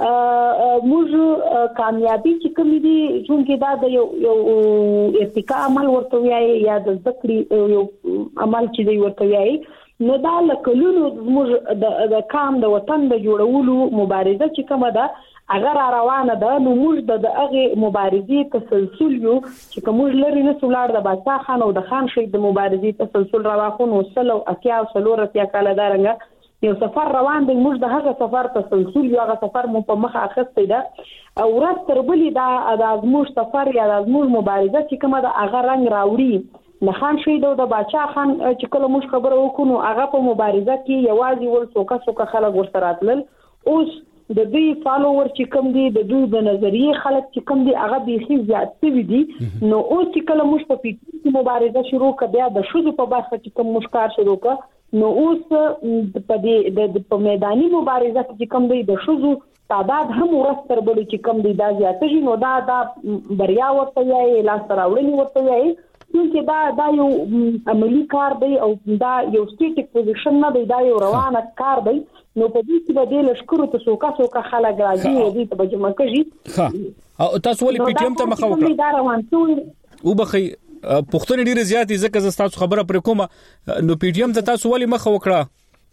موږ کامیابی چې کوم دي چې دا د یو یو ارتقا عمل ورته وایي یا د ذکر یو عمل چې دی ورته وایي نو دا لکلونو موږ د کام د وطن د جوړولو مبارزه چې کومه ده هغه را روانه ده نو موږ د هغه مبارزې تسلسل یو چې کوم لري نه څولار د باچا خان او د خان شهید د مبارزې تسلسل راوخون او سلو اتیا او سلور اتیا کال دارنګ یو سفر روان دی موږ د هغه سفر تسلسل یو هغه سفر مو په مخه اخستې ده او ورځ تر بلې دا د ازموش سفر یا د ازموش مبارزه چې کومه ده هغه رنگ راوړي د خان شهید او د باچا خان چې کله موږ خبره وکړو هغه په مبارزه کې یوازې ول څوکا څوکا خلک ورسره راتلل اوس د دې فالوور چې کوم دي د دوی د نظریه خلک چې کوم دي هغه به زیات شوي دي نو اوس چې کله موږ په پیټي مبارزه شروع کړه بیا د شوزو په برخه چې کوم مشکار شروع کړه نو اوس په دې د په میداني مبارزه کې کوم دي د شوزو تعداد هم ورستر بلی چې کوم دي دا زیات شي نو دا د بریا ورته یې لاس راوړنی ورته یې چې دا دا یو عملی کار دی او دا یو سټیټیک پوزیشن نه دی دا یو روانه کار دی نو په دې کې به د لشکرو ته څوکا څوکا خلک راځي او دې ته به جمع کوي ها او تاسو ولې پی ټی ایم ته مخه وکړه دا روان څو او بخي پښتون ډیره زیاتې ځکه زه تاسو خبره پر کومه نو پی ټی ایم ته تاسو ولې مخه وکړه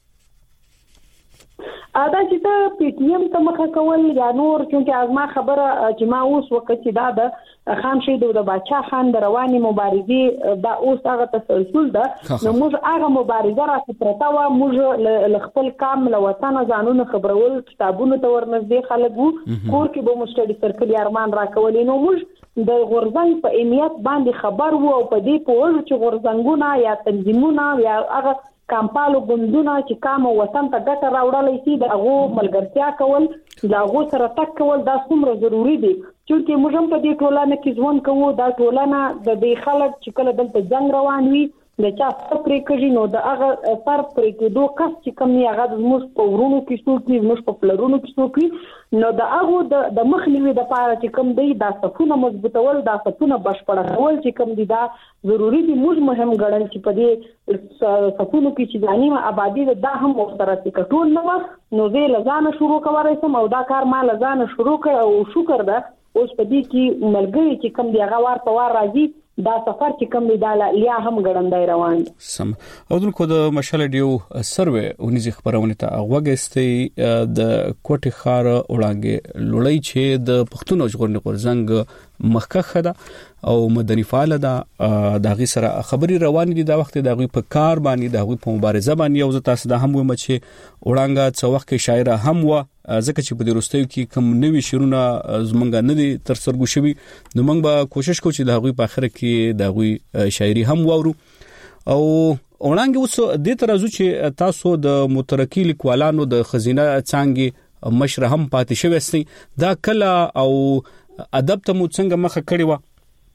ادا چې ته پی ټی ایم ته مخه کول یا نور چې ازما خبره چې ما اوس وخت چې دا د خان شهید او د باچا خان د رواني مبارزې دا اوس هغه تسلسل ده نو موږ هغه مبارزه راته پرتا و موږ خپل کام له وطن ځانونه خبرول کتابونو ته ورنږدې خلک وو کور کې به مستډي سرکل ارمان راکولې نو موږ د غورځنګ په اهمیت باندې خبر وو او په دې په وړ چې غورځنګونه یا تنظیمونه یا هغه کامپالو ګوندونه چې کوم وطن ته ګټه راوړلای شي د هغه ملګرتیا کول د هغه سره تک کول دا څومره ضروری دي چې موږ هم په دې ټولنه کې ژوند کوو دا ټولنه د دې خلک چې کله دلته جنگ روان وي د چا پرې کوي نو د هغه سر پرې کېدو کس چې کوم نه هغه موږ په ورونو کې څو کې موږ په پلرونو کې څو کې نو د هغه د د مخنیوي د پاره چې کوم دی د صفونه مضبوطول د صفونه بشپړول چې کوم دی دا ضروری دي موږ مهم ګڼل چې په دې صفونو کې چې ځانیمه آبادی دا هم ورسره ټول نو نو زه لزانه شروع کوم سم او دا کار ما لزانه شروع کړ او شکر ده اوس په دې کې ملګری چې کوم دی هغه وار په وار راځي دا سفر چې کوم دی دا لیا هم ګړندای روان سم او دغه د مشال ډیو سروې ونیزي خبرونه ته غوګستې د کوټه خار وړاندې لړۍ چې د پښتون ژغورنې غورځنګ مخکخه ده او مدني فعال ده د غي سره خبري روان دي دا وخت د غي په کار باندې د غي په مبارزه باندې یو تاسو د هم و چې وړاندې څو وخت کې شاعر هم و ځکه چې په دې وروستیو کې کوم نوي شعرونه زمونږ نه دي تر سترګو شوي نو موږ به کوشش کوو چې د غي په اخر کې د غي شاعري هم وورو او وړاندې اوس د ترازو چې تاسو د مترکی لیکوالانو د خزینه څنګه مشر هم پاتې شوی سي دا کله او ادب ته مو څنګه مخه کړی و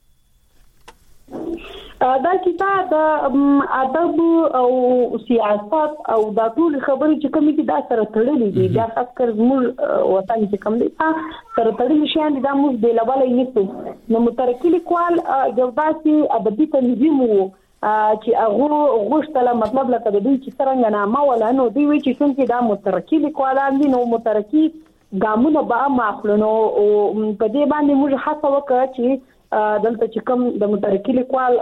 دا کتاب د ادب او سیاست او د ټول خبرې چې کومې دي دا سره تړلې دي دا خاص کر موږ وطن چې کوم دي سره تړلې شي دا موږ د لوالې نیسو نو مترکی لیکوال یو داسې ادبي تنظیم وو چې هغه غوښتل مطلب لکه د دوی چې څنګه نامه ولا نو دوی وی چې څنګه دا مترکی لیکوالان دي نو مترکی ګامونه به ماخلونو او په دې باندې موږ هڅه وکړه چې دلته چې کوم د مترکی لیکوال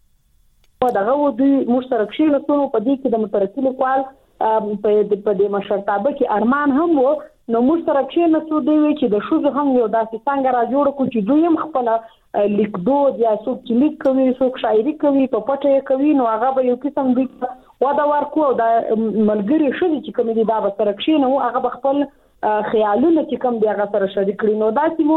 دغه و دوی مشترک شي نو په دې کې د مترکی لیکوال په دې مشرتابه کې ارمان هم وو نو مشترک شي نو دوی وی چې د شوزو هم یو داسې څنګه را جوړ کو چې دوی هم خپل لیکدود یا څوک چې لیک کوي څوک شاعري کوي په پټه کوي نو هغه به یو قسم دی ودا ورکو د ملګری شوی چې کوم دی دا به سره شي نو هغه خپل خیالونه چې کوم دی هغه سره شریک کړي نو دا چې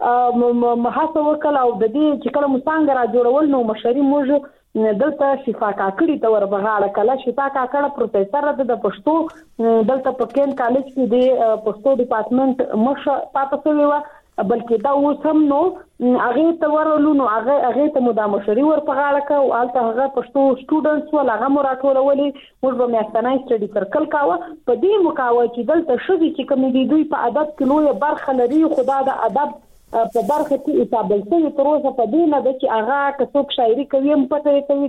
مو محاسبه وکړه او د دې چې کله مستانګ را جوړول نو مشري موږ دلته شفا کاکړی ته ور بغاړه کله شفا کاکړه پروفیسور د پښتو دلته په کین کالج کې د پښتو ډپارټمنټ مشه پاتې شوی و بلکې دا اوس هم نو هغه ته ورولو نو هغه هغه ته مو د مشري ور بغاړه کا او الته هغه پښتو سټوډنټس ول هغه مو راټولولې موږ به میاشتنای سټډي سرکل کاوه په دې مکاوه چې دلته شوی چې کوم دي دوی په ادب کې لوی برخه لري خدا د ادب په برخه کې ایتابل څه تر اوسه په دې نه د چې هغه کڅوک شاعري کوي هم پته کوي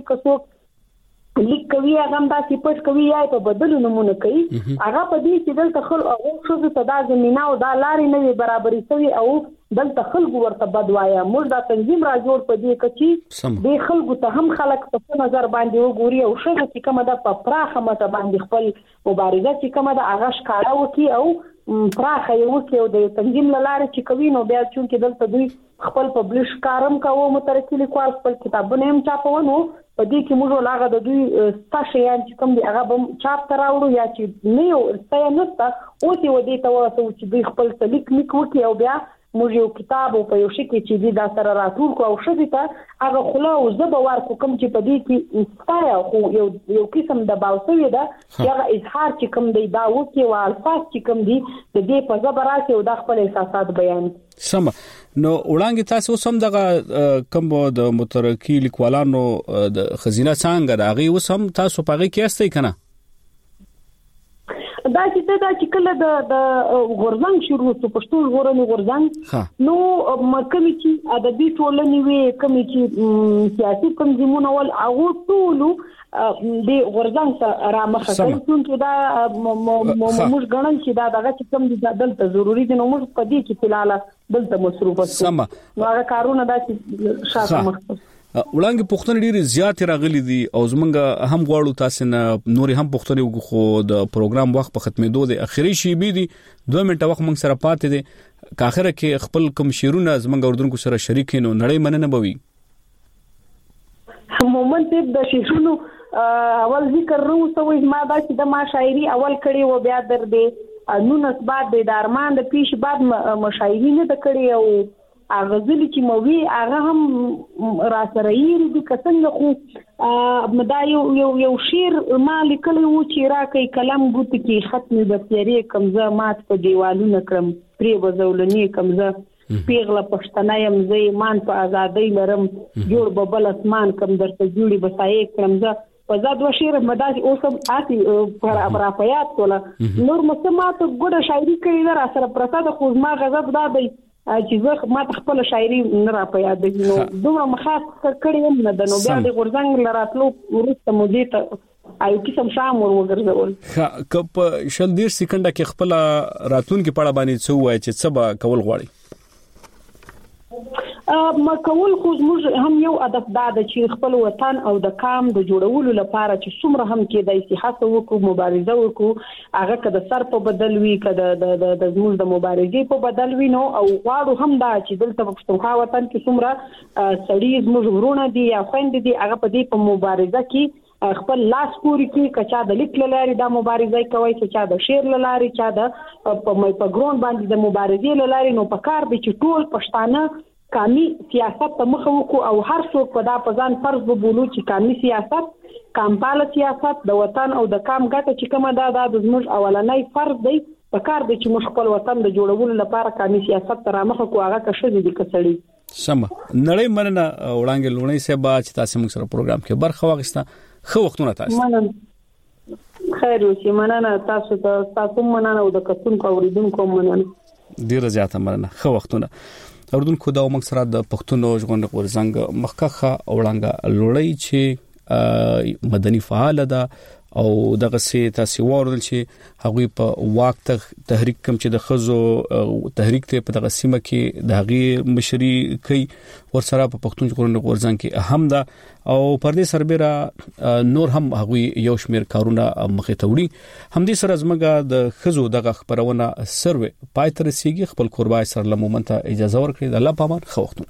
کڅوک لیک کوي هغه هم داسې پټ کوي یا په بدلو نمونه کوي هغه په دې چې دلته خلک هغه شو ته دا زمينه او دا لارې نه برابرې شوی او دلته خلکو ورته بدوایا موږ دا تنظیم را جوړ په دې کې د خلکو ته هم خلک په نظر باندې وګوري او شګه چې کومه د پراخه مت باندې خپل مبارزه چې کومه د هغه ښکارا وکي او پراخه یو کې او د تنظیم لاره چې کوي نو بیا چې دلته دوی خپل پبلش کارم کوو مترکی لیکوال خپل کتابونه هم چاپونو په دې کې موږ لاغه د دوی ستاسو یان چې کوم دی هغه بم چاپ تراوړو یا چې نه یو ستای نسته او چې ودی ته واسو چې دوی خپل تلیک لیک وکي او بیا موږ یو کتاب او په یو شي کې چې دا سره راتول کو او شدي ته هغه خلا او زب ورکو کوم چې په دې کې ستای خو یو یو قسم د باوسوي ده هغه اظهار چې کوم دی دا وکي او الفاظ چې کوم دی د دې په زبرات او د خپل احساسات بیان سم نو وړاندې تاسو سم دغه کوم د مترکی لیکوالانو د خزینه څنګه راغي وسم تاسو پغې کې استئ کنه دا چې دا چې کله د د غورځنګ شروع شو پښتو ژغورنې غورځنګ نو مکمې چې ادبي ټولنې وي کمې چې سیاسي تنظیمونه ول هغه ټول د غورځنګ سره رامخه کوي چې دا موږ غواړو چې دا دغه چې کوم د دلته ضروری دي نو موږ په دې کې فلال دلته مصروف اوسو نو هغه کارونه دا چې شاته مخ وړاندې پښتون ډیر زیات راغلي دي او زمونږ هم غواړو تاسو نه نوري هم پښتون یو خو د پروګرام وخت په ختمېدو د اخري شی بي دي دوه منټه وخت موږ سره پاتې دي کاخره کې خپل کوم شیرونه زمونږ اردوونکو سره شریک نو نړۍ مننه بوي مومن ته د شیرونو اول ذکر رو سوې ما دا چې د ما شاعري اول کړي و بیا در دې نو نسبت د دارمان د پیش بعد مشاعري نه د کړي او اغزلی چې مووی هغه هم را سره یې دي کڅنګ خو مدا یو یو یو شیر ما لیکلی و چې راکې کلم ګوت کې ختمي د پیری کمزه مات په دیوالونه کړم پری وزولنی کمزه پیغله پښتنه يم زې مان په ازادۍ لرم جوړ ببل اسمان کم درته جوړي بسای کړم زه وزاد وشیر مداسي اوسم آتي پر افیات کوله نور مسمات ګډه شاعري کوي را سره پرساده خو ما غضب دا دی چې زه ما خپل شاعري نه را پیاد دي نو دومره مخاط کړی نه د نو بیا د غورځنګ لراتلو ورسته مو دي ته ایو کیسم شام ور وګرځول ها کپ شل ډیر سکند کې خپل راتون کې پړه باندې څو وای چې سبا کول غواړي ا ما کول خو موږ هم یو هدف دا د چې خپل وطن او د کام د جوړولو لپاره چې څومره هم کې د استحاله وکړو مبارزه وکړو هغه کده سر په بدل وی کده د د زموږ د مبارزې په بدل وی نو او غواړو هم دا چې دلته په پښتونخوا وطن کې څومره سړي زموږ ورونه دي یا خويند دي هغه په دې په مبارزه کې خپل لاس پوری کې کچا د لیک لاري د مبارزې کوي کچا د شعر لاري چا د په په ګرون باندې د مبارزې لاري نو په کار دي چې ټول پښتانه کامي سیاست ته مخ وکړو او هر څوک په دا پزان فرض وبولو چې کامي سیاست کامپاله سیاست د وطن او د کام ګټه چې کومه دا د زموږ اولنۍ فرض دی په کار دي چې موږ خپل وطن د جوړولو لپاره کامي سیاست تر مخه کو هغه کښې دي کسړي سم نړۍ مننه وړاندې لونی سبا چې تاسو موږ سره پروګرام کې برخه واغسته خو وختونه تاسو مننه خیر اوسې مننه تاسو ته تاسو مننه او د کتونکو اوریدونکو مننه ډیر زیاته مننه خو وختونه اوردونکو دا موږ سره د پښتون ژوند غورځنګ مخکخه اوړانګه لوړی چې مدني فعال ده او دغه سي تاسو ورول چې هغه په واک تحریک کم چې د خزو تحریک ته په دغه سیمه کې د هغه مشري کوي ورسره په پښتون ژوند غورځنګ کې اهم ده او پر دې سربېره نور هم هغه یو شمیر کارونه مخې ته وړي هم دې سره زمګه د خزو دغه خبرونه سروي پای تر سیږي خپل قربای سره لمومنته اجازه ورکړي الله پامان خو وختونه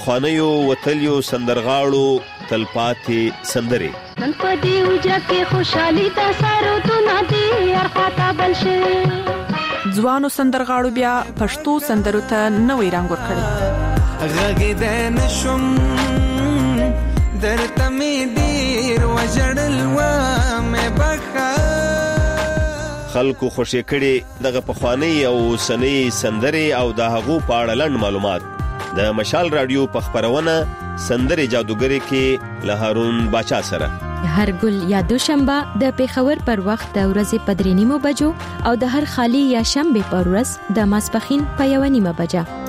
پخوانیو وتلیو سندرغاړو تلپاتې سندرې نن په دې وجه کې خوشحالي د سارو دنا دي ارخاته بل شي ځوانو سندرغاړو بیا پښتو سندرو ته نوې رنګ ورکړي غږې د نشم درته مې ډېر وژړل و مې بخښه خلکو خوشې کړي دغه پخوانۍ او اوسنۍ سندرې او د هغو په اړه لنډ معلومات د مشال رادیو په خپرونه سندرې جادوګري کې له هارون باچا سره هر ګل یا دوشنبه د پیښور پر وخت د ورځې په درې نیمو بجو او د هر خالی یا شنبه پر ورځ د ماسپخین په یو نیمه بجه